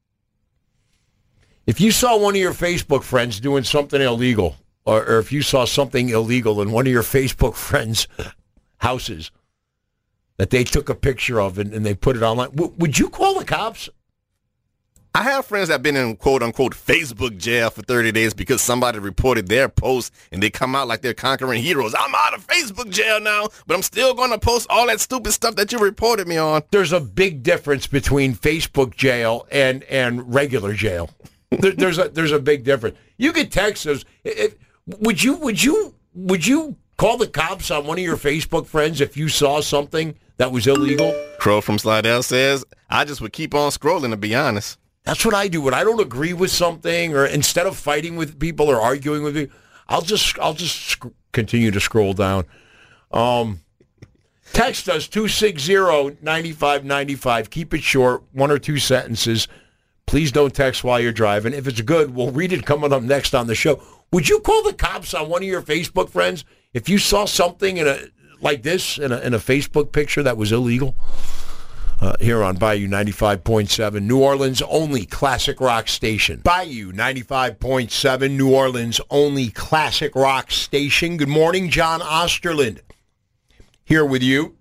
If you saw one of your Facebook friends doing something illegal, or, or if you saw something illegal in one of your Facebook friends' houses that they took a picture of and, and they put it online, w- would you call the cops? I have friends that have been in quote-unquote Facebook jail for thirty days because somebody reported their post and they come out like they're conquering heroes. I'm out of Facebook jail now, but I'm still going to post all that stupid stuff that you reported me on. There's a big difference between Facebook jail and, and regular jail. There, there's a there's a big difference. You could text us. If, would you would you would you call the cops on one of your Facebook friends if you saw something that was illegal? Crow from Slidell says, I just would keep on scrolling, to be honest. That's what I do. When I don't agree with something, or instead of fighting with people or arguing with people, I'll just I'll just sc- continue to scroll down. Um, text us two six zero, nine five nine five. Keep it short, one or two sentences. Please don't text while you're driving. If it's good, we'll read it coming up next on the show. Would you call the cops on one of your Facebook friends if you saw something in a like this in a, in a Facebook picture that was illegal? Uh, here on Bayou ninety-five point seven, New Orleans' only classic rock station. Bayou ninety-five point seven, New Orleans' only classic rock station. Good morning, John Osterland here with you.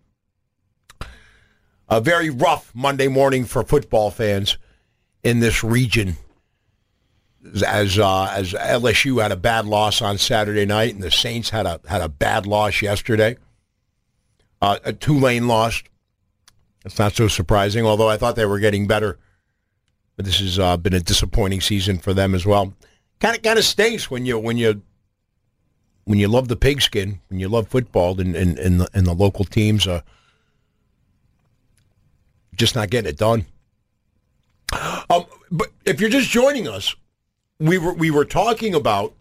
A very rough Monday morning for football fans in this region, as uh, as L S U had a bad loss on Saturday night, and the Saints had a had a bad loss yesterday. Uh, Tulane lost. It's not so surprising, although I thought they were getting better. But this has uh, been a disappointing season for them as well. Kind of kind of stinks when you when you when you love the pigskin, when you love football, and and, and, the, and the local teams are just not getting it done. Um, but if you're just joining us, we were we were talking about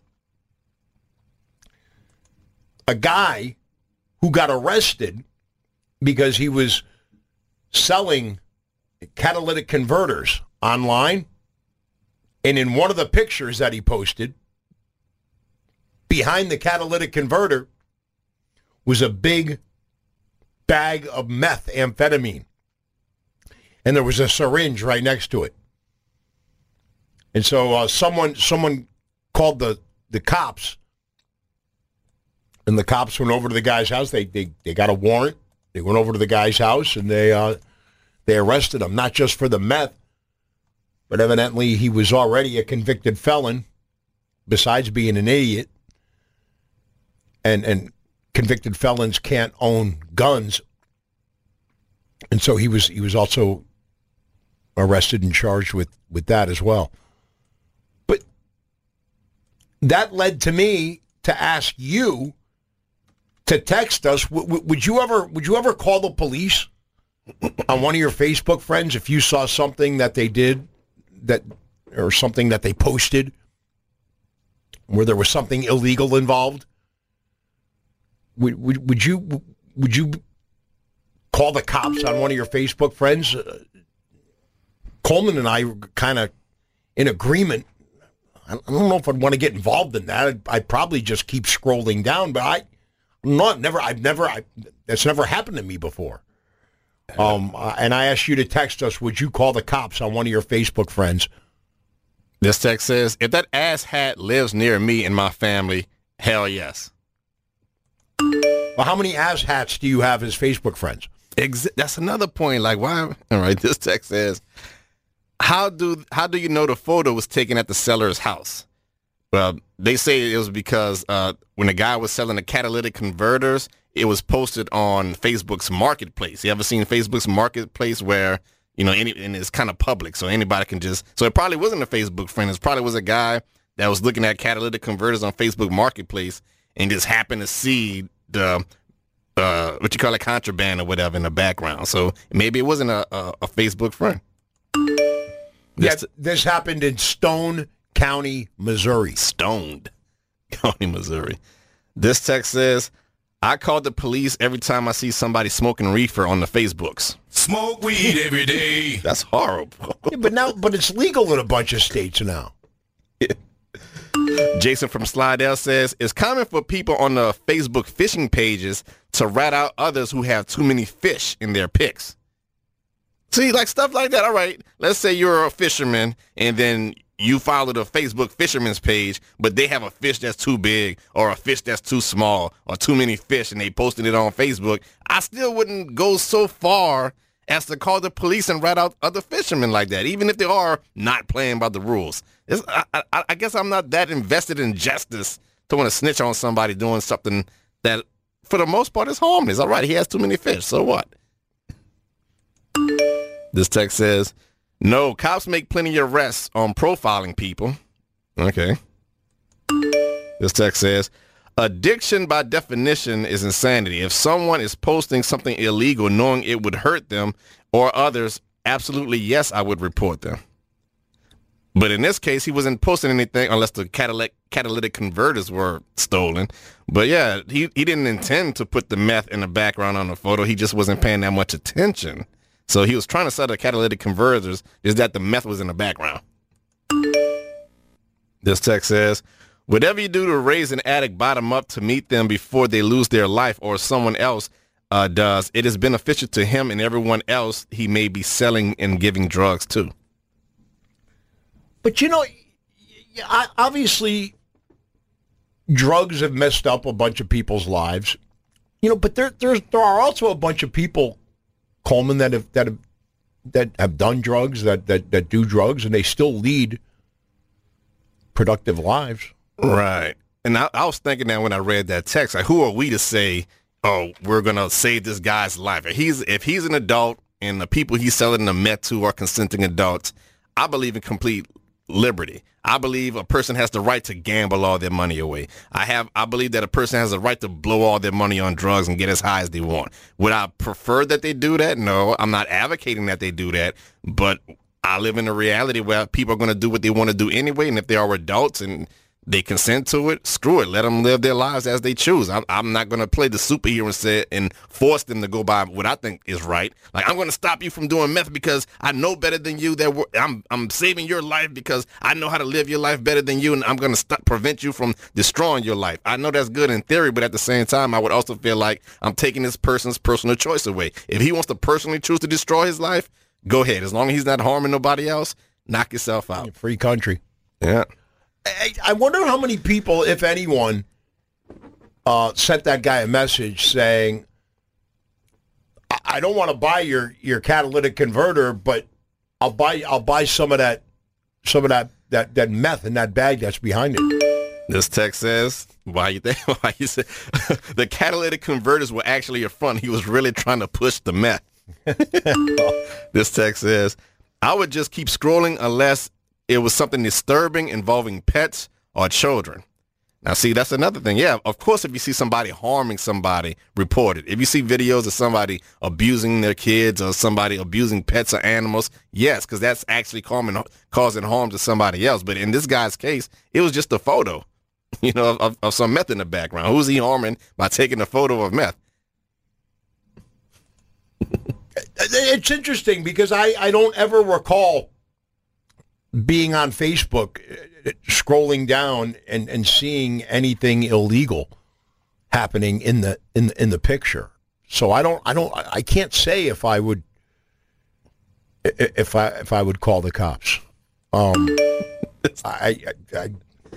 a guy who got arrested because he was selling catalytic converters online, and in one of the pictures that he posted, behind the catalytic converter was a big bag of meth amphetamine, and there was a syringe right next to it. And so uh, someone someone called the, the cops, and the cops went over to the guy's house. They they they got a warrant. They went over to the guy's house, and they uh, they arrested him, not just for the meth, but evidently he was already a convicted felon, besides being an idiot. And and convicted felons can't own guns. And so he was he was also arrested and charged with, with that as well. But that led to me to ask you to text us. W- w- would you ever would you ever call the police on one of your Facebook friends if you saw something that they did that or something that they posted where there was something illegal involved? Would would, would you would you call the cops on one of your Facebook friends? Uh, Coleman and I were kind of in agreement I don't know if I'd want to get involved in that. I'd, I'd probably just keep scrolling down, but I, I'm not, never, I've never, I, that's never happened to me before. Um, uh, and I asked you to text us, would you call the cops on one of your Facebook friends? This text says, if that asshat lives near me and my family, hell yes. Well, how many asshats do you have as Facebook friends? Ex- that's another point. Like, why? All right, this text says, how do how do you know the photo was taken at the seller's house? Well, they say it was because uh, when the guy was selling the catalytic converters, it was posted on Facebook's marketplace. You ever seen Facebook's marketplace where, you know, any and it's kind of public, so anybody can just, so it probably wasn't a Facebook friend. It probably was a guy that was looking at catalytic converters on Facebook Marketplace and just happened to see the, uh, what you call it, contraband or whatever in the background. So maybe it wasn't a, a, a Facebook friend. Yeah, This, this happened in Stone County, Missouri. Stoned County, Missouri. This text says, I call the police every time I see somebody smoking reefer on the Facebooks. Smoke weed every day. That's horrible. Yeah, but now, but it's legal in a bunch of states now. Jason from Slidell says, it's common for people on the Facebook fishing pages to rat out others who have too many fish in their pics. See, like stuff like that. All right, let's say you're a fisherman and then you follow the Facebook fisherman's page, but they have a fish that's too big or a fish that's too small or too many fish and they posted it on Facebook. I still wouldn't go so far as to call the police and rat out other fishermen like that, even if they are not playing by the rules. It's, I, I, I guess I'm not that invested in justice to want to snitch on somebody doing something that, for the most part, is harmless. All right, he has too many fish, so what? This text says, no, cops make plenty of arrests on profiling people. Okay. This text says, addiction by definition is insanity. If someone is posting something illegal knowing it would hurt them or others, absolutely yes, I would report them. But in this case, he wasn't posting anything unless the catalytic, catalytic converters were stolen. But yeah, he, he didn't intend to put the meth in the background on the photo. He just wasn't paying that much attention. So he was trying to sell the catalytic converters, is that the meth was in the background. This text says, whatever you do to raise an addict bottom up to meet them before they lose their life or someone else uh, does, it is beneficial to him and everyone else he may be selling and giving drugs to. But, you know, obviously drugs have messed up a bunch of people's lives. You know, but there there's there are also a bunch of people, Coleman, that have that have that have done drugs, that that, that do drugs, and they still lead productive lives. Right. And I, I was thinking that when I read that text, like, who are we to say, oh, we're going to save this guy's life? If he's, if he's an adult and the people he's selling the meth to are consenting adults, I believe in complete liberty. I believe a person has the right to gamble all their money away. I have, I believe that a person has the right to blow all their money on drugs and get as high as they want. Would I prefer that they do that? No, I'm not advocating that they do that, but I live in a reality where people are going to do what they want to do anyway. And if they are adults and they consent to it, screw it. Let them live their lives as they choose. I'm, I'm not going to play the superhero and say, and force them to go by what I think is right. Like, I'm going to stop you from doing meth because I know better than you. That we're, I'm I'm saving your life because I know how to live your life better than you, and I'm going to stop prevent you from destroying your life. I know that's good in theory, but at the same time, I would also feel like I'm taking this person's personal choice away. If he wants to personally choose to destroy his life, go ahead. As long as he's not harming nobody else, knock yourself out. Free country. Yeah. I, I wonder how many people, if anyone, uh, sent that guy a message saying, I, I don't want to buy your, your catalytic converter, but I'll buy I'll buy some of that some of that, that, that meth in that bag that's behind it. This text says, why you think why you say the catalytic converters were actually a front. He was really trying to push the meth. This text says, I would just keep scrolling unless it was something disturbing involving pets or children. Now, see, that's another thing. Yeah, of course, if you see somebody harming somebody, report it. If you see videos of somebody abusing their kids or somebody abusing pets or animals, yes, because that's actually causing, causing harm to somebody else. But in this guy's case, it was just a photo, you know, of, of some meth in the background. Who's he harming by taking a photo of meth? It's interesting because I, I don't ever recall being on Facebook, uh, scrolling down and, and seeing anything illegal happening in the in the, in the picture. So I don't I don't I can't say if I would if I if I would call the cops. Um, I, I, I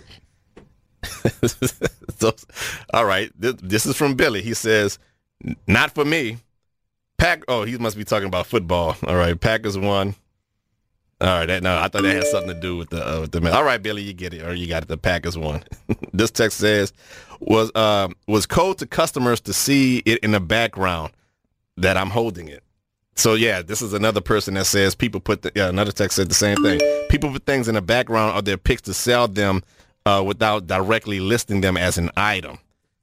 so, all right, this, this is from Billy. He says, "Not for me." Pack. Oh, he must be talking about football. All right, Packers won. All right, that, no, I thought that had something to do with the uh, with the. All right, Billy, you get it, or you got it. The Packers won. This text says, "Was uh, was code to customers to see it in the background that I'm holding it." So yeah, this is another person that says people put the, yeah. Another text said the same thing. People put things in the background of their pics to sell them uh, without directly listing them as an item.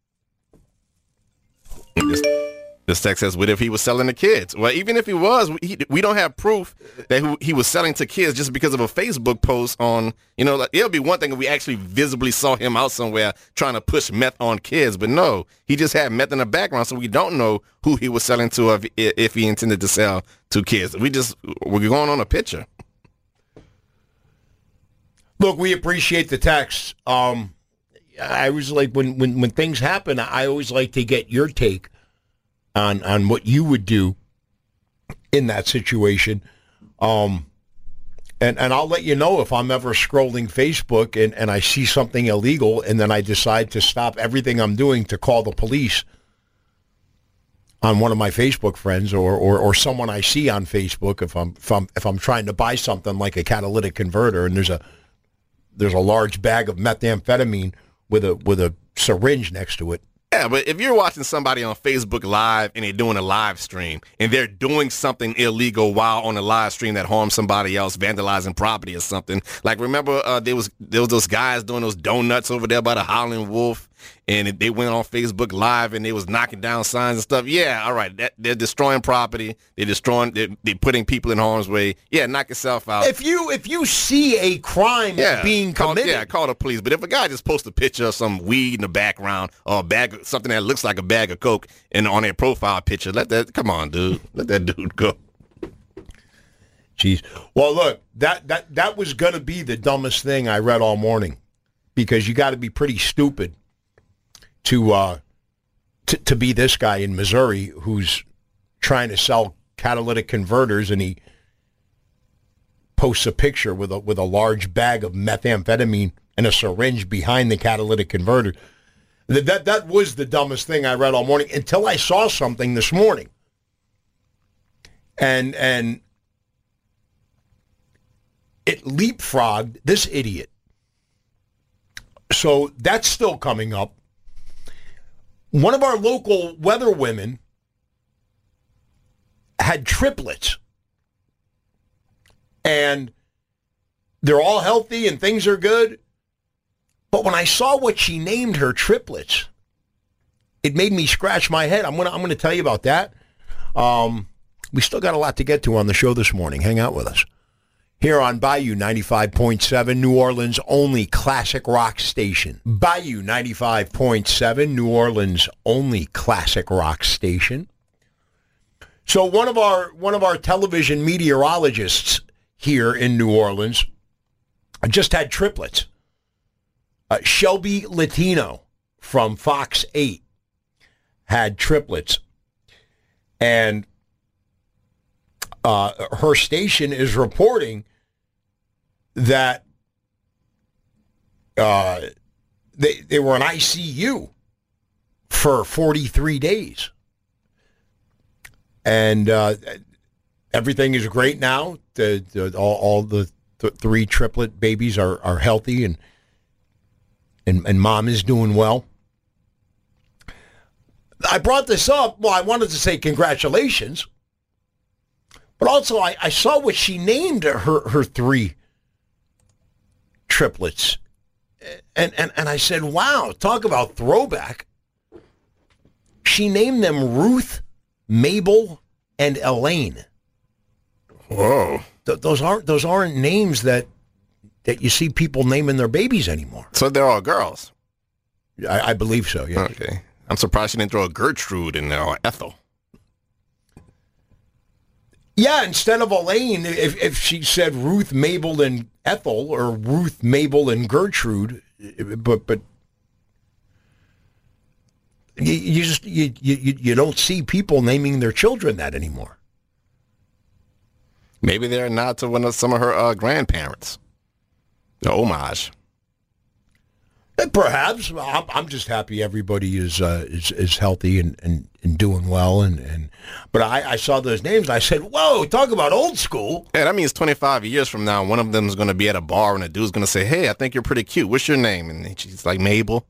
This, this text says, "What if he was selling to kids?" Well, even if he was, we, we don't have proof that he, he was selling to kids just because of a Facebook post on. You know, like, it'll be one thing if we actually visibly saw him out somewhere trying to push meth on kids, but no, he just had meth in the background, so we don't know who he was selling to if, if he intended to sell to kids. We just we're going on a picture. Look, we appreciate the text. Um, I was like, when, when, when things happen, I always like to get your take on on what you would do in that situation. Um, and, and I'll let you know if I'm ever scrolling Facebook and, and I see something illegal and then I decide to stop everything I'm doing to call the police on one of my Facebook friends or, or, or someone I see on Facebook if I'm, if I'm if I'm trying to buy something like a catalytic converter and there's a there's a large bag of methamphetamine with a with a syringe next to it. Yeah, but if you're watching somebody on Facebook Live and they're doing a live stream and they're doing something illegal while on a live stream that harms somebody else, vandalizing property or something, like remember uh, there was there was those guys doing those donuts over there by the Howlin' Wolf, and they went on Facebook Live and they was knocking down signs and stuff. Yeah, all right, that, they're destroying property, they're destroying, they're, they're putting people in harm's way. Yeah, knock yourself out. If you if you see a crime yeah, being call, committed, yeah, call the police. But if a guy just posts a picture of some weed in the background or a bag, of, something that looks like a bag of coke, and on their profile picture, let that come on, dude, let that dude go. Jeez. Well, look, that that that was going to be the dumbest thing I read all morning, because you got to be pretty stupid to uh to, to be this guy in Missouri who's trying to sell catalytic converters, and he posts a picture with a with a large bag of methamphetamine and a syringe behind the catalytic converter. That that that was the dumbest thing I read all morning until I saw something this morning. And and it leapfrogged this idiot. So that's still coming up. One of our local weather women had triplets. And they're all healthy and things are good. But when I saw what she named her triplets, it made me scratch my head. I'm gonna I'm gonna tell you about that. Um, we still got a lot to get to on the show this morning. Hang out with us. Here on Bayou ninety-five point seven, New Orleans' only classic rock station. Bayou ninety-five point seven, New Orleans' only classic rock station. So one of our one of our television meteorologists here in New Orleans just had triplets. Uh, Shelby Latino from Fox eight had triplets. And uh, her station is reporting that uh, they they were in I C U for forty-three days. And uh, everything is great now. The, the, all, all the th- three triplet babies are, are healthy, and, and and mom is doing well. I brought this up. Well, I wanted to say congratulations, but also I, I saw what she named her, her three triplets. And, and, and I said, wow, talk about throwback. She named them Ruth, Mabel, and Elaine. Whoa. Th- those aren't those aren't names that that you see people naming their babies anymore. So they're all girls? I, I believe so, yeah. Okay. I'm surprised she didn't throw a Gertrude in there or Ethel. Yeah, instead of Elaine, if, if she said Ruth, Mabel, and Ethel, or Ruth, Mabel, and Gertrude, but but you, you just you, you you don't see people naming their children that anymore. Maybe they're not to one of some of her uh, grandparents. The homage. Perhaps. I'm, I'm just happy everybody is uh, is, is healthy and, and, and doing well. And, and But I, I saw those names and I said, whoa, talk about old school. Yeah, that means twenty-five years from now, one of them is going to be at a bar and a dude's going to say, hey, I think you're pretty cute. What's your name? And she's like, Mabel.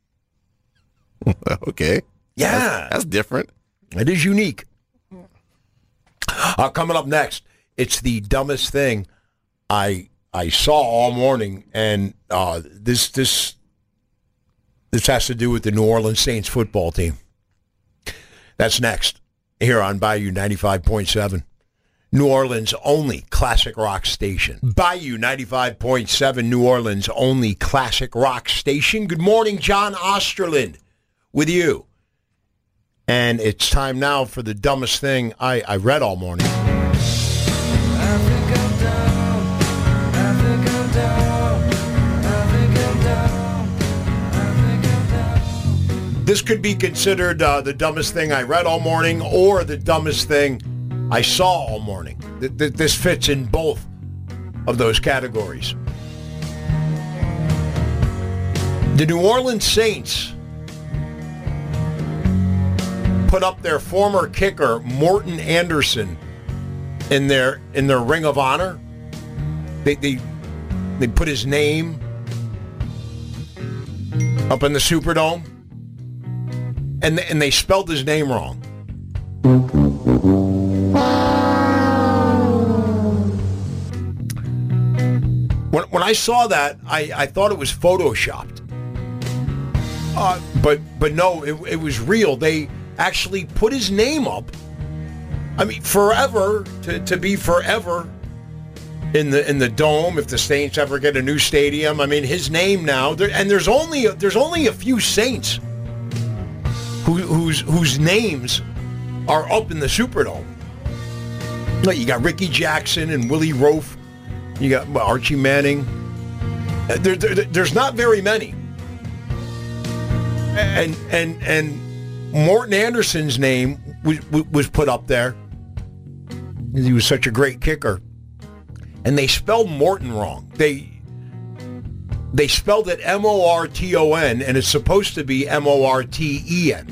Okay. Yeah. That's, that's different. It is unique. Uh, coming up next, it's the dumbest thing I I saw all morning. And uh, this this... This has to do with the New Orleans Saints football team. That's next here on Bayou ninety-five point seven. New Orleans' only classic rock station. Bayou ninety-five point seven, New Orleans' only classic rock station. Good morning, John Osterland with you. And it's time now for the dumbest thing I, I read all morning. I think I'm down. I think I'm down. I think I'm down. This could be considered uh, the dumbest thing I read all morning or the dumbest thing I saw all morning. Th- th- this fits in both of those categories. The New Orleans Saints put up their former kicker, Morton Anderson, in their in their Ring of Honor. They they, they put his name up in the Superdome. And and they spelled his name wrong. When when I saw that, I, I thought it was photoshopped. Uh, but but no, it, it was real. They actually put his name up. I mean, forever to, to be forever in the in the dome. If the Saints ever get a new stadium, I mean, his name now. There, and there's only a, there's only a few Saints Who, whose whose names are up in the Superdome. You got Ricky Jackson and Willie Roaf. You got well, Archie Manning. There, there, there's not very many. And and and Morton Anderson's name was, was put up there. He was such a great kicker. And they spelled Morton wrong. They They spelled it M O R T O N, and it's supposed to be M O R T E N.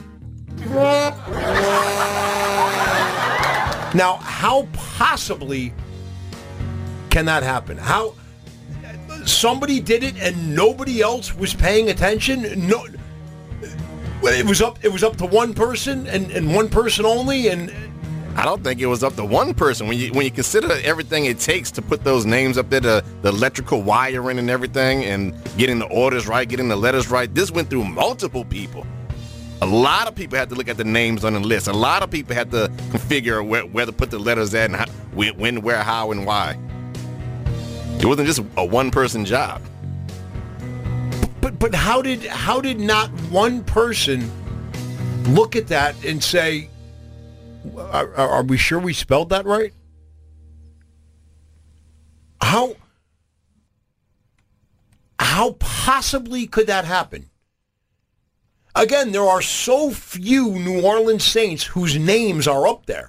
Now, how possibly can that happen? How somebody did it and nobody else was paying attention? No, it was up. It was up to one person and, and one person only, and. I don't think it was up to one person. When you when you consider everything it takes to put those names up there, the, the electrical wiring and everything, and getting the orders right, getting the letters right, this went through multiple people. A lot of people had to look at the names on the list. A lot of people had to configure where, where to put the letters at and how, when, where, how, and why. It wasn't just a one-person job. But but how did how did not one person look at that and say, Are, are we sure we spelled that right? How how possibly could that happen? Again, there are so few New Orleans Saints whose names are up there.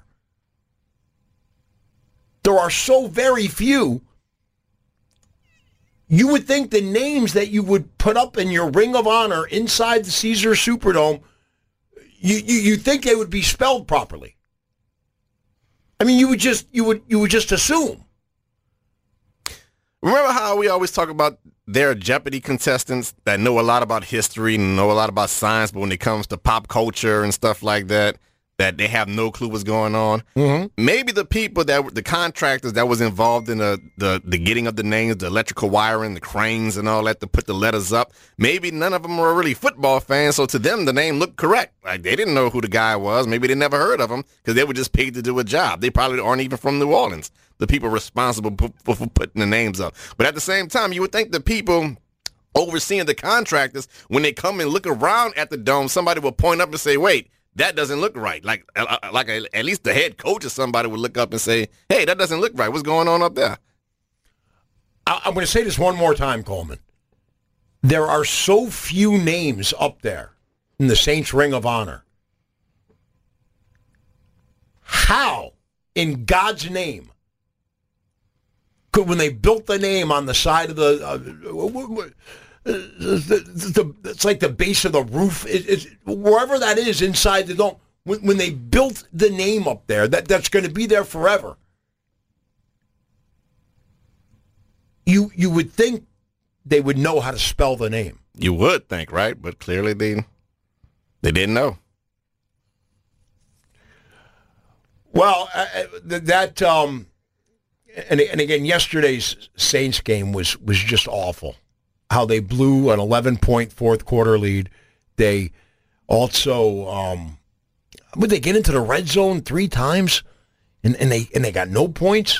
There are so very few. You would think the names that you would put up in your Ring of Honor inside the Caesars Superdome, you you you think they would be spelled properly. I mean, you would just you would you would just assume. Remember how we always talk about their Jeopardy contestants that know a lot about history and know a lot about science, but when it comes to pop culture and stuff like that, that they have no clue what's going on? Mm-hmm. Maybe the people that were the contractors that was involved in the, the, the getting of the names, the electrical wiring, the cranes and all that to put the letters up, maybe none of them were really football fans, so to them the name looked correct. Like they didn't know who the guy was. Maybe they never heard of him because they were just paid to do a job. They probably aren't even from New Orleans, the people responsible for, for putting the names up. But at the same time, you would think the people overseeing the contractors, when they come and look around at the dome, somebody will point up and say, wait, that doesn't look right. Like, uh, like a, at least the head coach or somebody would look up and say, hey, that doesn't look right. What's going on up there? I, I'm going to say this one more time, Coleman. There are so few names up there in the Saints Ring of Honor. How, in God's name, could, when they built the name on the side of the, uh, the, the, the it's like the base of the roof, it, it's, wherever that is inside the dome, when, when they built the name up there, that, that's going to be there forever. You you would think they would know how to spell the name. You would think, right? But clearly they they didn't know. Well, uh, that um, and and again, yesterday's Saints game was was just awful. How they blew an eleven-point fourth quarter lead. They also um, would they get into the red zone three times, and and they and they got no points.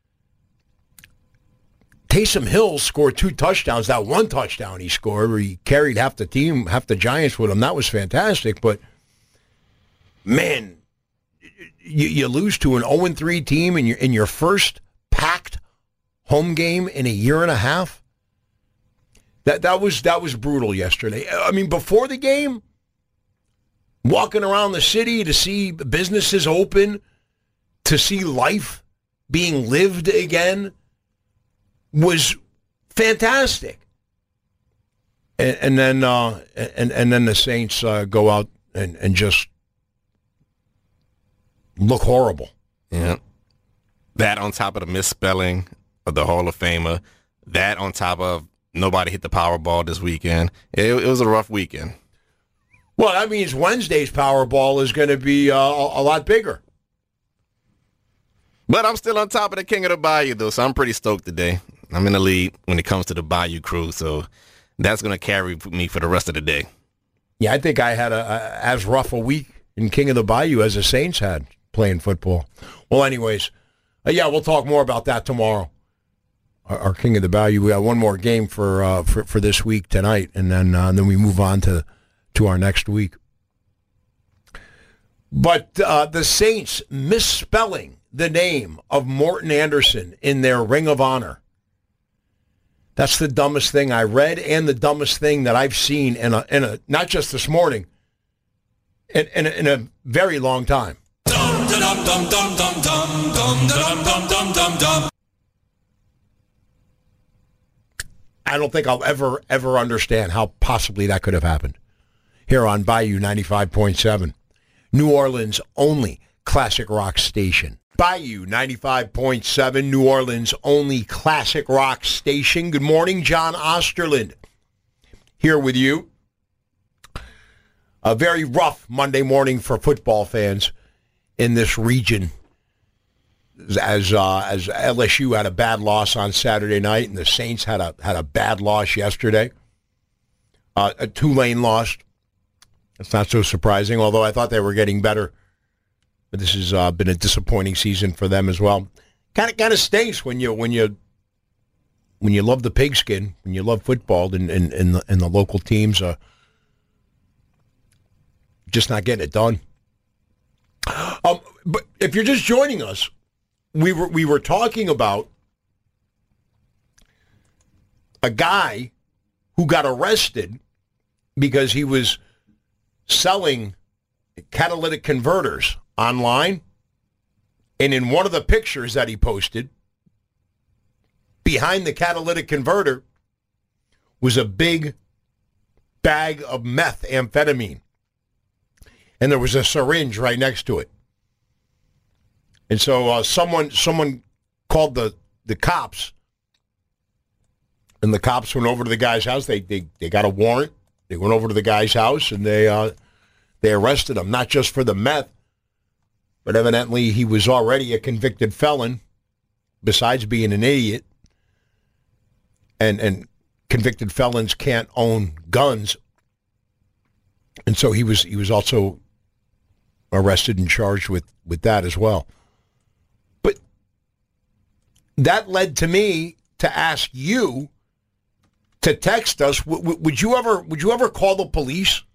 Taysom Hill scored two touchdowns. That one touchdown he scored, where he carried half the team, half the Giants with him. That was fantastic. But, man, you, you lose to an oh and three team in your, in your first packed home game in a year and a half. That that was that was brutal yesterday. I mean, before the game, walking around the city to see businesses open, to see life being lived again, was fantastic, and, and then uh, and and then the Saints uh, go out and, and just look horrible. Yeah, that on top of the misspelling of the Hall of Famer, that on top of nobody hit the Powerball this weekend. It, it was a rough weekend. Well, that means Wednesday's Powerball is going to be uh, a, a lot bigger. But I'm still on top of the King of the Bayou, though, so I'm pretty stoked today. I'm in the lead when it comes to the Bayou crew, so that's going to carry me for the rest of the day. Yeah, I think I had a, a as rough a week in King of the Bayou as the Saints had playing football. Well, anyways, uh, yeah, we'll talk more about that tomorrow. Our, our King of the Bayou. We got one more game for uh, for, for this week tonight, and then uh, then we move on to to our next week. But uh, the Saints misspelling the name of Morton Anderson in their Ring of Honor. That's the dumbest thing I read and the dumbest thing that I've seen in a, in a not just this morning, in, in, a, in a very long time. I don't think I'll ever, ever understand how possibly that could have happened. Here on Bayou ninety-five point seven, New Orleans' only classic rock station. Bayou ninety-five point seven, New Orleans' only classic rock station. Good morning, John Osterland here with you. A very rough Monday morning for football fans in this region, as uh, as L S U had a bad loss on Saturday night, and the Saints had a had a bad loss yesterday. Uh, a Tulane lost. That's not so surprising, although I thought they were getting better. But this has uh, been a disappointing season for them as well. Kind of, kind of stinks when you when you when you love the pigskin, when you love football, and and, and, the, and the local teams are just not getting it done. Um, but if you're just joining us, we were we were talking about a guy who got arrested because he was selling catalytic converters online, and in one of the pictures that he posted, behind the catalytic converter was a big bag of methamphetamine, and there was a syringe right next to it. And so uh, someone someone called the, the cops, and the cops went over to the guy's house. They they, they got a warrant. They went over to the guy's house, and they uh, they arrested him, not just for the meth, but evidently he was already a convicted felon, besides being an idiot. And and convicted felons can't own guns. And so he was he was also arrested and charged with, with that as well. But that led to me to ask you to text us. W- w- would you ever would you ever call the police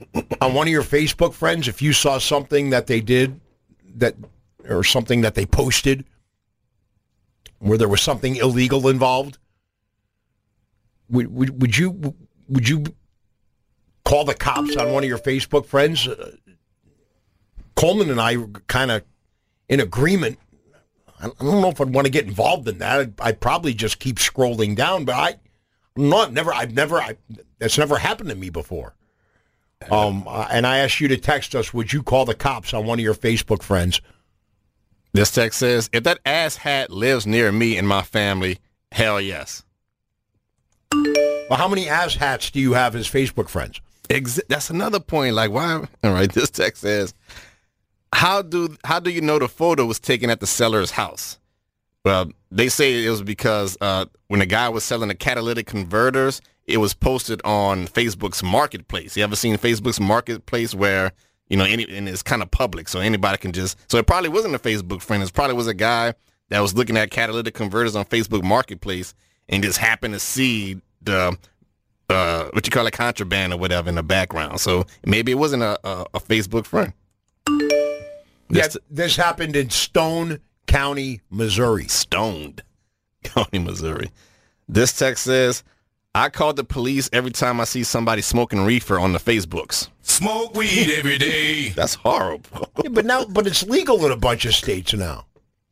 on one of your Facebook friends, if you saw something that they did that or something that they posted where there was something illegal involved, would would, would you would you call the cops on one of your Facebook friends? Uh, Coleman and I were kind of in agreement. I don't know if I'd want to get involved in that. I'd, I'd probably just keep scrolling down, but I, I'm not never. I've never. I, that's never happened to me before. Um, uh, and I asked you to text us. Would you call the cops on one of your Facebook friends? This text says, if that ass hat lives near me and my family, hell yes. Well, how many ass hats do you have as Facebook friends? Ex- that's another point. Like, why? All right, this text says, how do how do you know the photo was taken at the seller's house? Well, they say it was because uh, when the guy was selling the catalytic converters, it was posted on Facebook's marketplace. You ever seen Facebook's marketplace where, you know, any, and it's kind of public, so anybody can just, so it probably wasn't a Facebook friend. It probably was a guy that was looking at catalytic converters on Facebook marketplace and just happened to see the, uh, what you call it, contraband or whatever in the background. So maybe it wasn't a, a, a Facebook friend. Yeah, This, this happened in Stone County, Missouri. Stoned County, Missouri. This text says, I call the police every time I see somebody smoking reefer on the Facebooks. Smoke weed every day. That's horrible. Yeah, but now, but it's legal in a bunch of states now.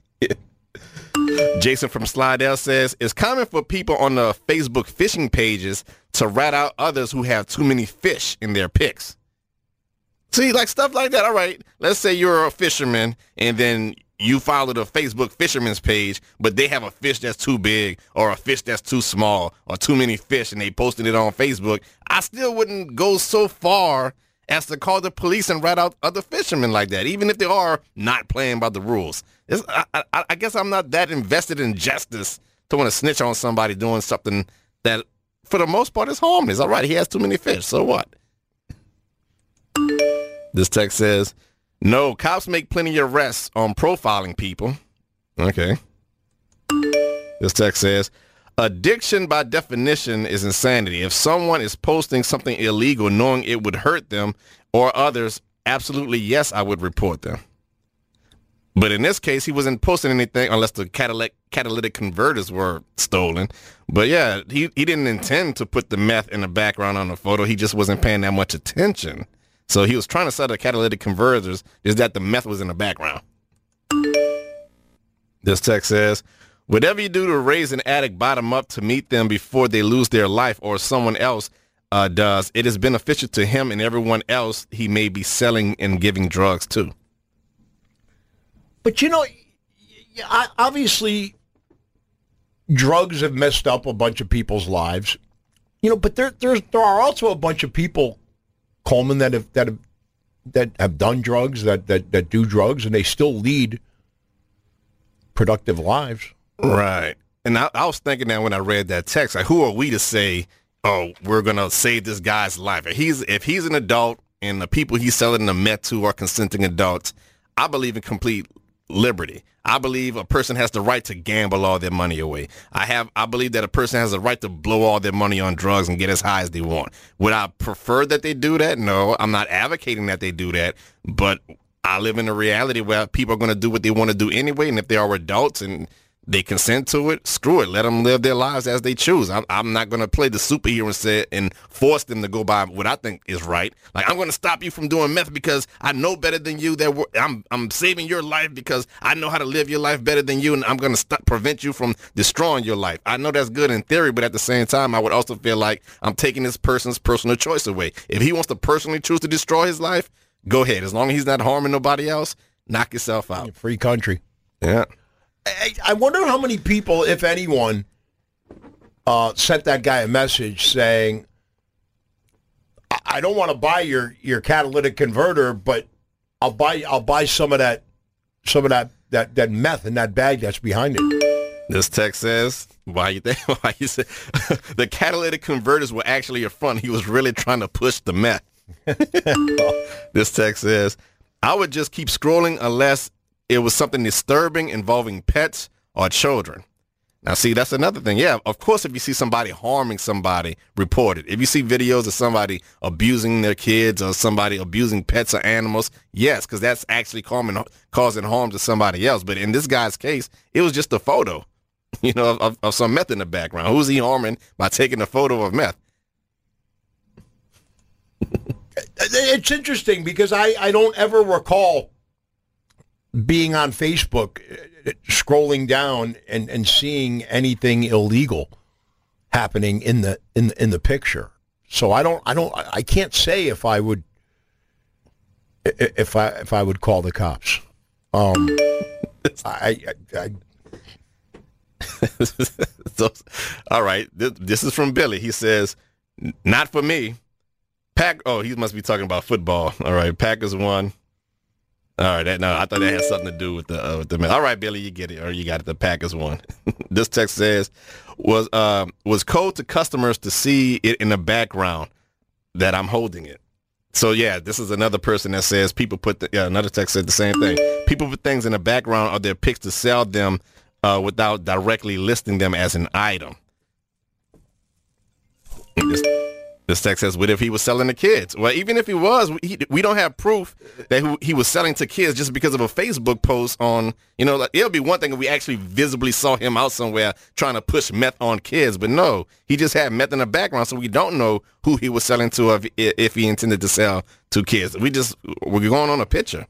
Jason from Slidell says, it's common for people on the Facebook fishing pages to rat out others who have too many fish in their pics. See, like stuff like that. All right, let's say you're a fisherman and then you follow the Facebook fisherman's page, but they have a fish that's too big or a fish that's too small or too many fish and they posted it on Facebook. I still wouldn't go so far as to call the police and rat out other fishermen like that, even if they are not playing by the rules. It's, I, I, I guess I'm not that invested in justice to want to snitch on somebody doing something that, for the most part, is harmless. All right, he has too many fish, so what? This text says, no, cops make plenty of arrests on profiling people. Okay. This text says, addiction by definition is insanity. If someone is posting something illegal knowing it would hurt them or others, absolutely yes, I would report them. But in this case, he wasn't posting anything unless the catalytic, catalytic converters were stolen. But yeah, he, he didn't intend to put the meth in the background on the photo. He just wasn't paying that much attention. So he was trying to sell the catalytic converters, is that the meth was in the background. This text says, whatever you do to raise an addict bottom up to meet them before they lose their life or someone else uh, does, it is beneficial to him and everyone else he may be selling and giving drugs to. But, you know, I- obviously drugs have messed up a bunch of people's lives. You know, but there there's there are also a bunch of people, Coleman, that have that have that have done drugs, that that, that do drugs, and they still lead productive lives. Right. And I, I was thinking that when I read that text, like, who are we to say, oh, we're going to save this guy's life? If he's if he's an adult and the people he's selling the meth to are consenting adults, I believe in complete liberty. I believe a person has the right to gamble all their money away. I have. I believe that a person has the right to blow all their money on drugs and get as high as they want. Would I prefer that they do that? No, I'm not advocating that they do that. But I live in a reality where people are going to do what they want to do anyway. And if they are adults and they consent to it, screw it. Let them live their lives as they choose. I'm, I'm not going to play the superhero and say and force them to go by what I think is right. Like, I'm going to stop you from doing meth because I know better than you. That we're, I'm I'm saving your life because I know how to live your life better than you, and I'm going to stop prevent you from destroying your life. I know that's good in theory, but at the same time, I would also feel like I'm taking this person's personal choice away. If he wants to personally choose to destroy his life, go ahead. As long as he's not harming nobody else, knock yourself out. Free country. Yeah. I, I wonder how many people, if anyone, uh, sent that guy a message saying, I, I don't want to buy your, your catalytic converter, but I'll buy I'll buy some of that some of that, that, that meth in that bag that's behind it. This text says, why you think why you say the catalytic converters were actually a front. He was really trying to push the meth. This text says, I would just keep scrolling unless it was something disturbing involving pets or children. Now, see, that's another thing. Yeah, of course, if you see somebody harming somebody, report it. If you see videos of somebody abusing their kids or somebody abusing pets or animals, yes, because that's actually causing, causing harm to somebody else. But in this guy's case, it was just a photo, you know, of, of some meth in the background. Who's he harming by taking a photo of meth? It's interesting because I, I don't ever recall being on Facebook, scrolling down and, and seeing anything illegal happening in the in in the picture. So I don't I don't I can't say if I would if I if I would call the cops. Um, I, I, I so, all right, this, this is from Billy. He says, "Not for me." Pack. Oh, he must be talking about football. All right, Packers won. All right, that, no, I thought that had something to do with the uh, with the. All right, Billy, you get it, or you got it. The Packers won. This text says, "Was uh, was code to customers to see it in the background that I'm holding it." So yeah, this is another person that says people put the. Yeah, another text said the same thing. People put things in the background of their pics to sell them uh, without directly listing them as an item. This, this text says, what if he was selling to kids? Well, even if he was, we, we don't have proof that he, he was selling to kids just because of a Facebook post on, you know, like, it'll be one thing if we actually visibly saw him out somewhere trying to push meth on kids. But no, he just had meth in the background, so we don't know who he was selling to if, if he intended to sell to kids. We just, we're going on a picture.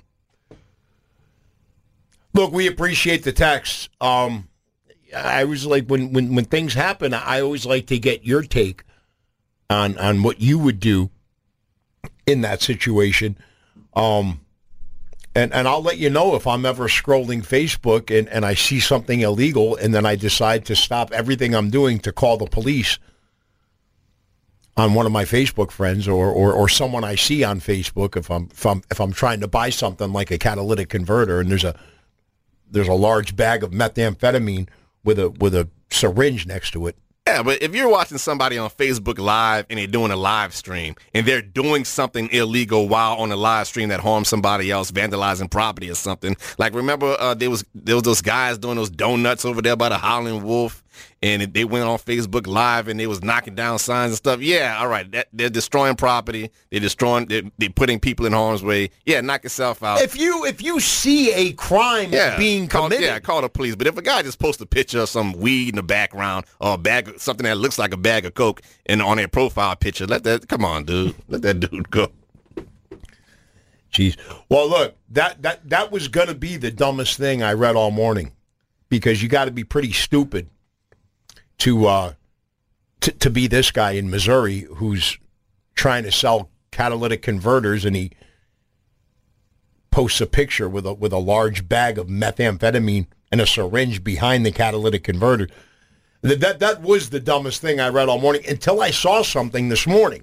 Look, we appreciate the text. Um, I was like, when, when, when things happen, I always like to get your take on on what you would do in that situation. Um, and, and I'll let you know if I'm ever scrolling Facebook and, and I see something illegal and then I decide to stop everything I'm doing to call the police on one of my Facebook friends or, or, or someone I see on Facebook if I'm, if I'm if I'm trying to buy something like a catalytic converter and there's a there's a large bag of methamphetamine with a with a syringe next to it. Yeah, but if you're watching somebody on Facebook Live and they're doing a live stream and they're doing something illegal while on a live stream that harms somebody else, vandalizing property or something, like remember uh, there was there was those guys doing those donuts over there by the Howling Wolf, and they went on Facebook Live and they was knocking down signs and stuff. Yeah, all right, that, they're destroying property, they're destroying, they're, they're putting people in harm's way. Yeah, knock yourself out. If you if you see a crime yeah, being call, committed, yeah, call the police. But if a guy just posts a picture of some weed in the background or a bag, of, something that looks like a bag of coke, and on their profile picture, let that come on, dude, let that dude go. Jeez. Well, look, that that that was going to be the dumbest thing I read all morning, because you got to be pretty stupid to uh to, to be this guy in Missouri who's trying to sell catalytic converters, and he posts a picture with a with a large bag of methamphetamine and a syringe behind the catalytic converter. That that that was the dumbest thing I read all morning until I saw something this morning.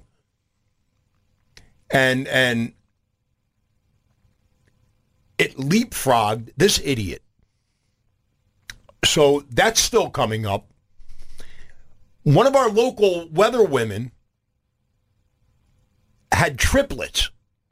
And and it leapfrogged this idiot. So that's still coming up. One of our local weather women had triplets.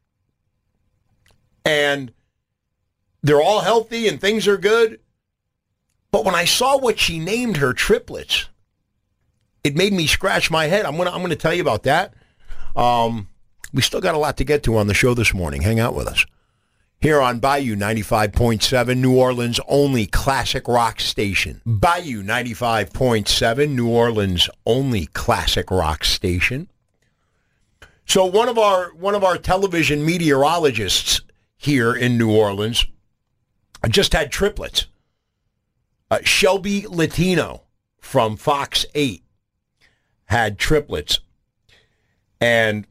And they're all healthy and things are good. But when I saw what she named her triplets, it made me scratch my head. I'm gonna I'm gonna tell you about that. Um, we still got a lot to get to on the show this morning. Hang out with us. Here on Bayou ninety-five point seven, New Orleans' only classic rock station. Bayou ninety-five point seven, New Orleans' only classic rock station. So one of our one of our television meteorologists here in New Orleans just had triplets. Uh, Shelby Latino from Fox eight had triplets. And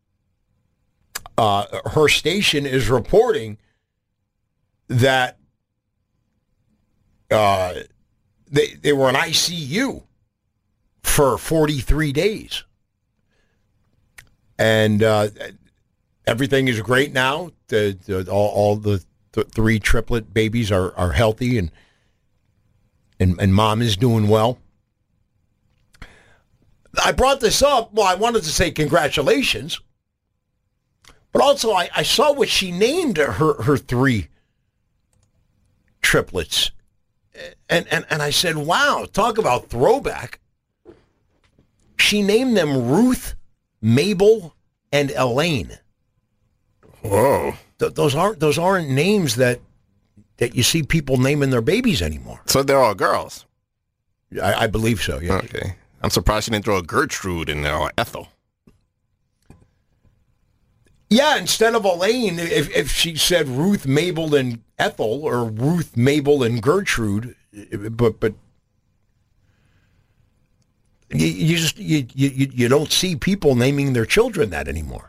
uh, her station is reporting that uh, they they were in I C U for forty-three days. And uh, everything is great now. The, the, all, all the th- three triplet babies are, are healthy, and, and and mom is doing well. I brought this up. Well, I wanted to say congratulations. But also, I, I saw what she named her, her three triplets. and, and, and I said, wow, talk about throwback. She named them Ruth, Mabel, and Elaine. Whoa. Th- those aren't those aren't names that that you see people naming their babies anymore. So they're all girls. I, I believe so, yeah. Okay. I'm surprised she didn't throw a Gertrude in there or Ethel. Yeah, instead of Elaine, if, if she said Ruth, Mabel, and Ethel, or Ruth, Mabel, and Gertrude, but but you, you just you, you you don't see people naming their children that anymore.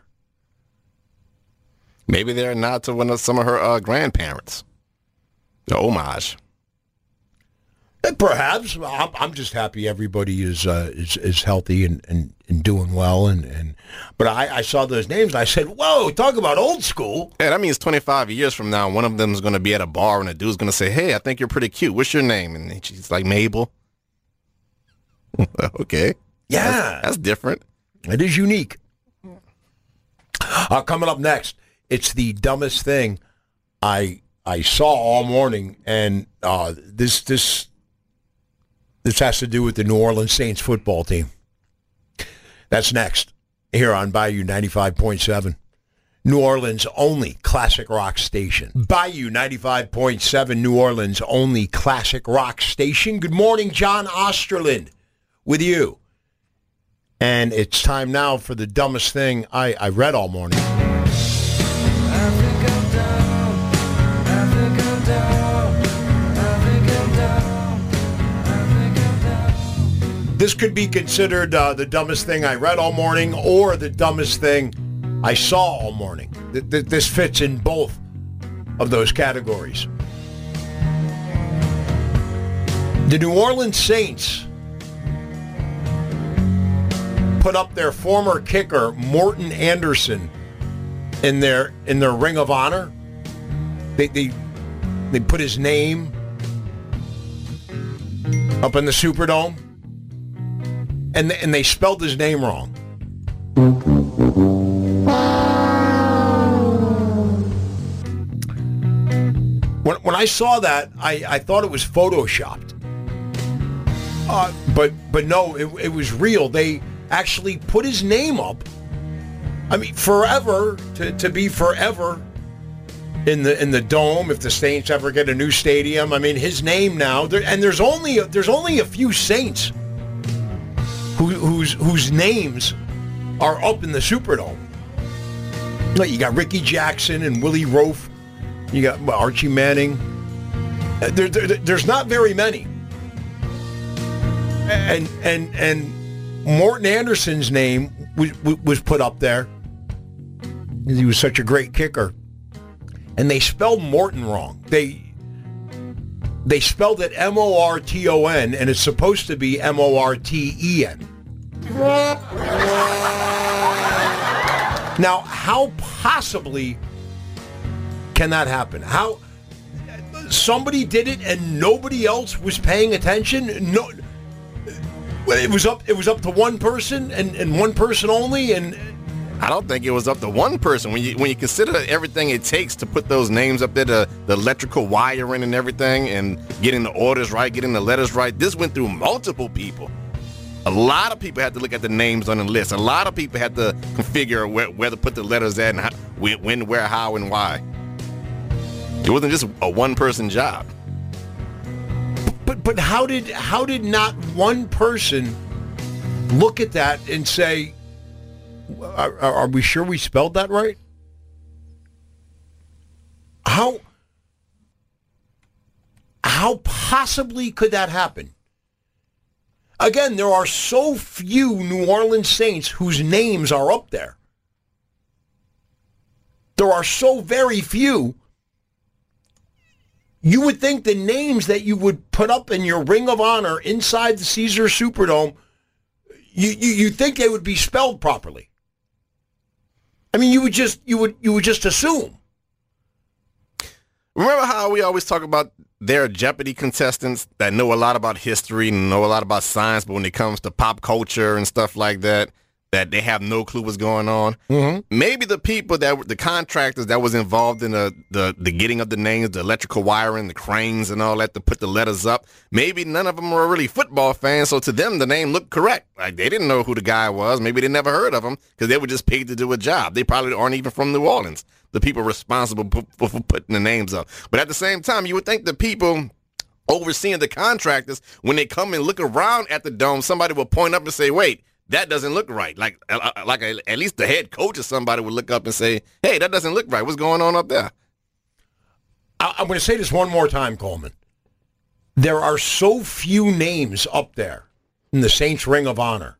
Maybe they're not to one of some of her uh, grandparents. The homage. Perhaps. I'm, I'm just happy everybody is uh, is, is healthy and, and, and doing well. And, and But I, I saw those names and I said, whoa, talk about old school. Yeah, that means twenty-five years from now, one of them is going to be at a bar and a dude's going to say, hey, I think you're pretty cute. What's your name? And she's like, Mabel. Okay. Yeah. That's, that's different. It is unique. Uh, coming up next, it's the dumbest thing I I saw all morning. And uh, this this... This has to do with the New Orleans Saints football team. That's next here on Bayou ninety-five point seven. New Orleans' only classic rock station. Bayou ninety-five point seven, New Orleans' only classic rock station. Good morning, John Osterland with you. And it's time now for the dumbest thing I, I read all morning. I think I'm down. I think I'm down. I think I'm down. This could be considered uh, the dumbest thing I read all morning or the dumbest thing I saw all morning. Th- th- this fits in both of those categories. The New Orleans Saints put up their former kicker, Morton Anderson, in their in their Ring of Honor. They they, they put his name up in the Superdome. And and they spelled his name wrong. When when I saw that, I, I thought it was photoshopped. Uh, but but no, it, it was real. They actually put his name up. I mean, forever to, to be forever in the in the dome. If the Saints ever get a new stadium, I mean, his name now. There, and there's only a, there's only a few Saints Who, whose whose names are up in the Superdome. Like you got Ricky Jackson and Willie Roaf. You got well, Archie Manning. Uh, There, there, there's not very many. And and and Morton Anderson's name was was put up there because he was such a great kicker. And they spelled Morton wrong. They They spelled it M O R T O N, and it's supposed to be M O R T E N. Now, how possibly can that happen? How somebody did it and nobody else was paying attention? No, it was up. It was up to one person and, and one person only, and. I don't think it was up to one person. When you when you consider everything it takes to put those names up there, the, the electrical wiring and everything, and getting the orders right, getting the letters right, this went through multiple people. A lot of people had to look at the names on the list. A lot of people had to configure where, where to put the letters at and how, when, where, how, and why. It wasn't just a one-person job. But but how did how did not one person look at that and say, Are, are we sure we spelled that right? How how possibly could that happen? Again, there are so few New Orleans Saints whose names are up there. There are so very few. You would think the names that you would put up in your Ring of Honor inside the Caesars Superdome, you you you think they would be spelled properly. I mean, you would just you would you would just assume. Remember how we always talk about their Jeopardy contestants that know a lot about history and know a lot about science, but when it comes to pop culture and stuff like that, that they have no clue what's going on. Mm-hmm. Maybe the people that were- the contractors that was involved in the, the the getting of the names, the electrical wiring, the cranes, and all that to put the letters up. Maybe none of them were really football fans, so to them the name looked correct. Like they didn't know who the guy was. Maybe they never heard of him because they were just paid to do a job. They probably aren't even from New Orleans. The people responsible for, for putting the names up. But at the same time, you would think the people overseeing the contractors, when they come and look around at the dome, somebody will point up and say, "Wait, that doesn't look right." Like, uh, like a, at least the head coach or somebody would look up and say, "Hey, that doesn't look right. What's going on up there?" I, I'm going to say this one more time, Coleman. There are so few names up there in the Saints Ring of Honor.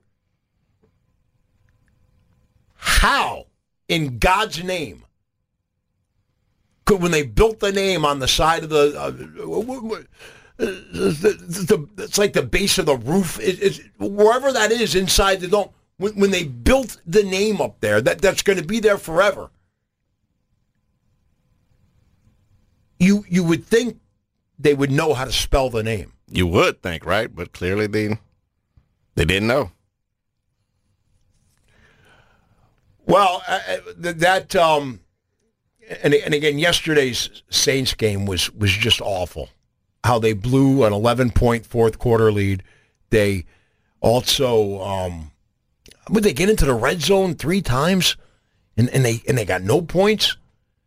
How, in God's name, could, when they built the name on the side of the, uh, the, the, the it's like the base of the roof, it, it's, wherever that is inside the dome, when, when they built the name up there, that, that's going to be there forever. You you would think they would know how to spell the name. You would think, right? But clearly they they didn't know. Well, uh, that um, and and again, yesterday's Saints game was was just awful. How they blew an eleven-point fourth quarter lead. They also um, would they get into the red zone three times, and, and they and they got no points.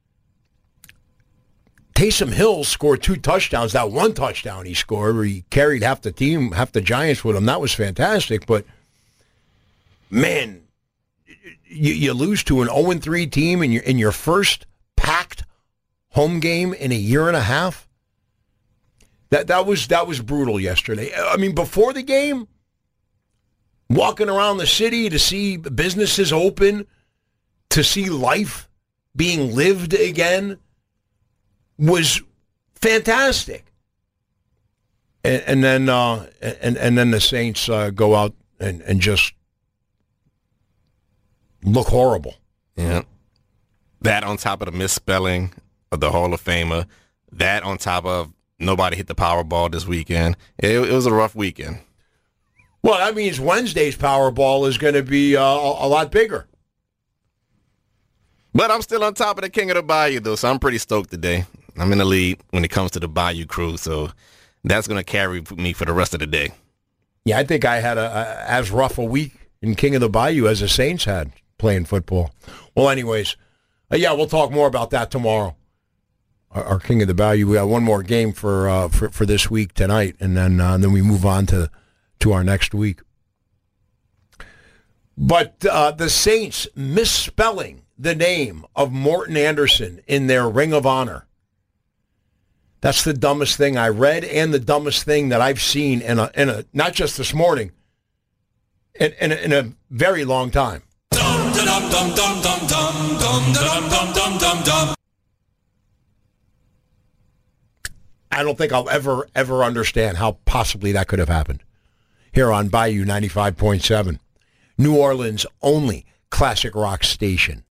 Taysom Hill scored two touchdowns. That one touchdown he scored, where he carried half the team, half the Giants with him. That was fantastic. But man, you, you lose to an oh and three team in your in your first packed home game in a year and a half. That that was that was brutal yesterday. I mean, before the game, walking around the city to see businesses open, to see life being lived again, was fantastic. And, and then uh, and and then the Saints uh, go out and, and just look horrible. Yeah. That on top of the misspelling of the Hall of Famer. That on top of nobody hit the Powerball this weekend. It, it was a rough weekend. Well, that means Wednesday's Powerball is going to be uh, a, a lot bigger. But I'm still on top of the King of the Bayou, though, so I'm pretty stoked today. I'm in the lead when it comes to the Bayou crew, so that's going to carry me for the rest of the day. Yeah, I think I had a, a as rough a week in King of the Bayou as the Saints had playing football. Well, anyways, uh, yeah, we'll talk more about that tomorrow. Our, our King of the Bayou. We got one more game for uh, for, for this week tonight, and then uh, and then we move on to to our next week. But uh, the Saints misspelling the name of Morton Anderson in their Ring of Honor. That's the dumbest thing I read and the dumbest thing that I've seen in a, in a not just this morning, in, in, a, in a very long time. I don't think I'll ever, ever understand how possibly that could have happened. Here on Bayou ninety-five point seven, New Orleans' only classic rock station.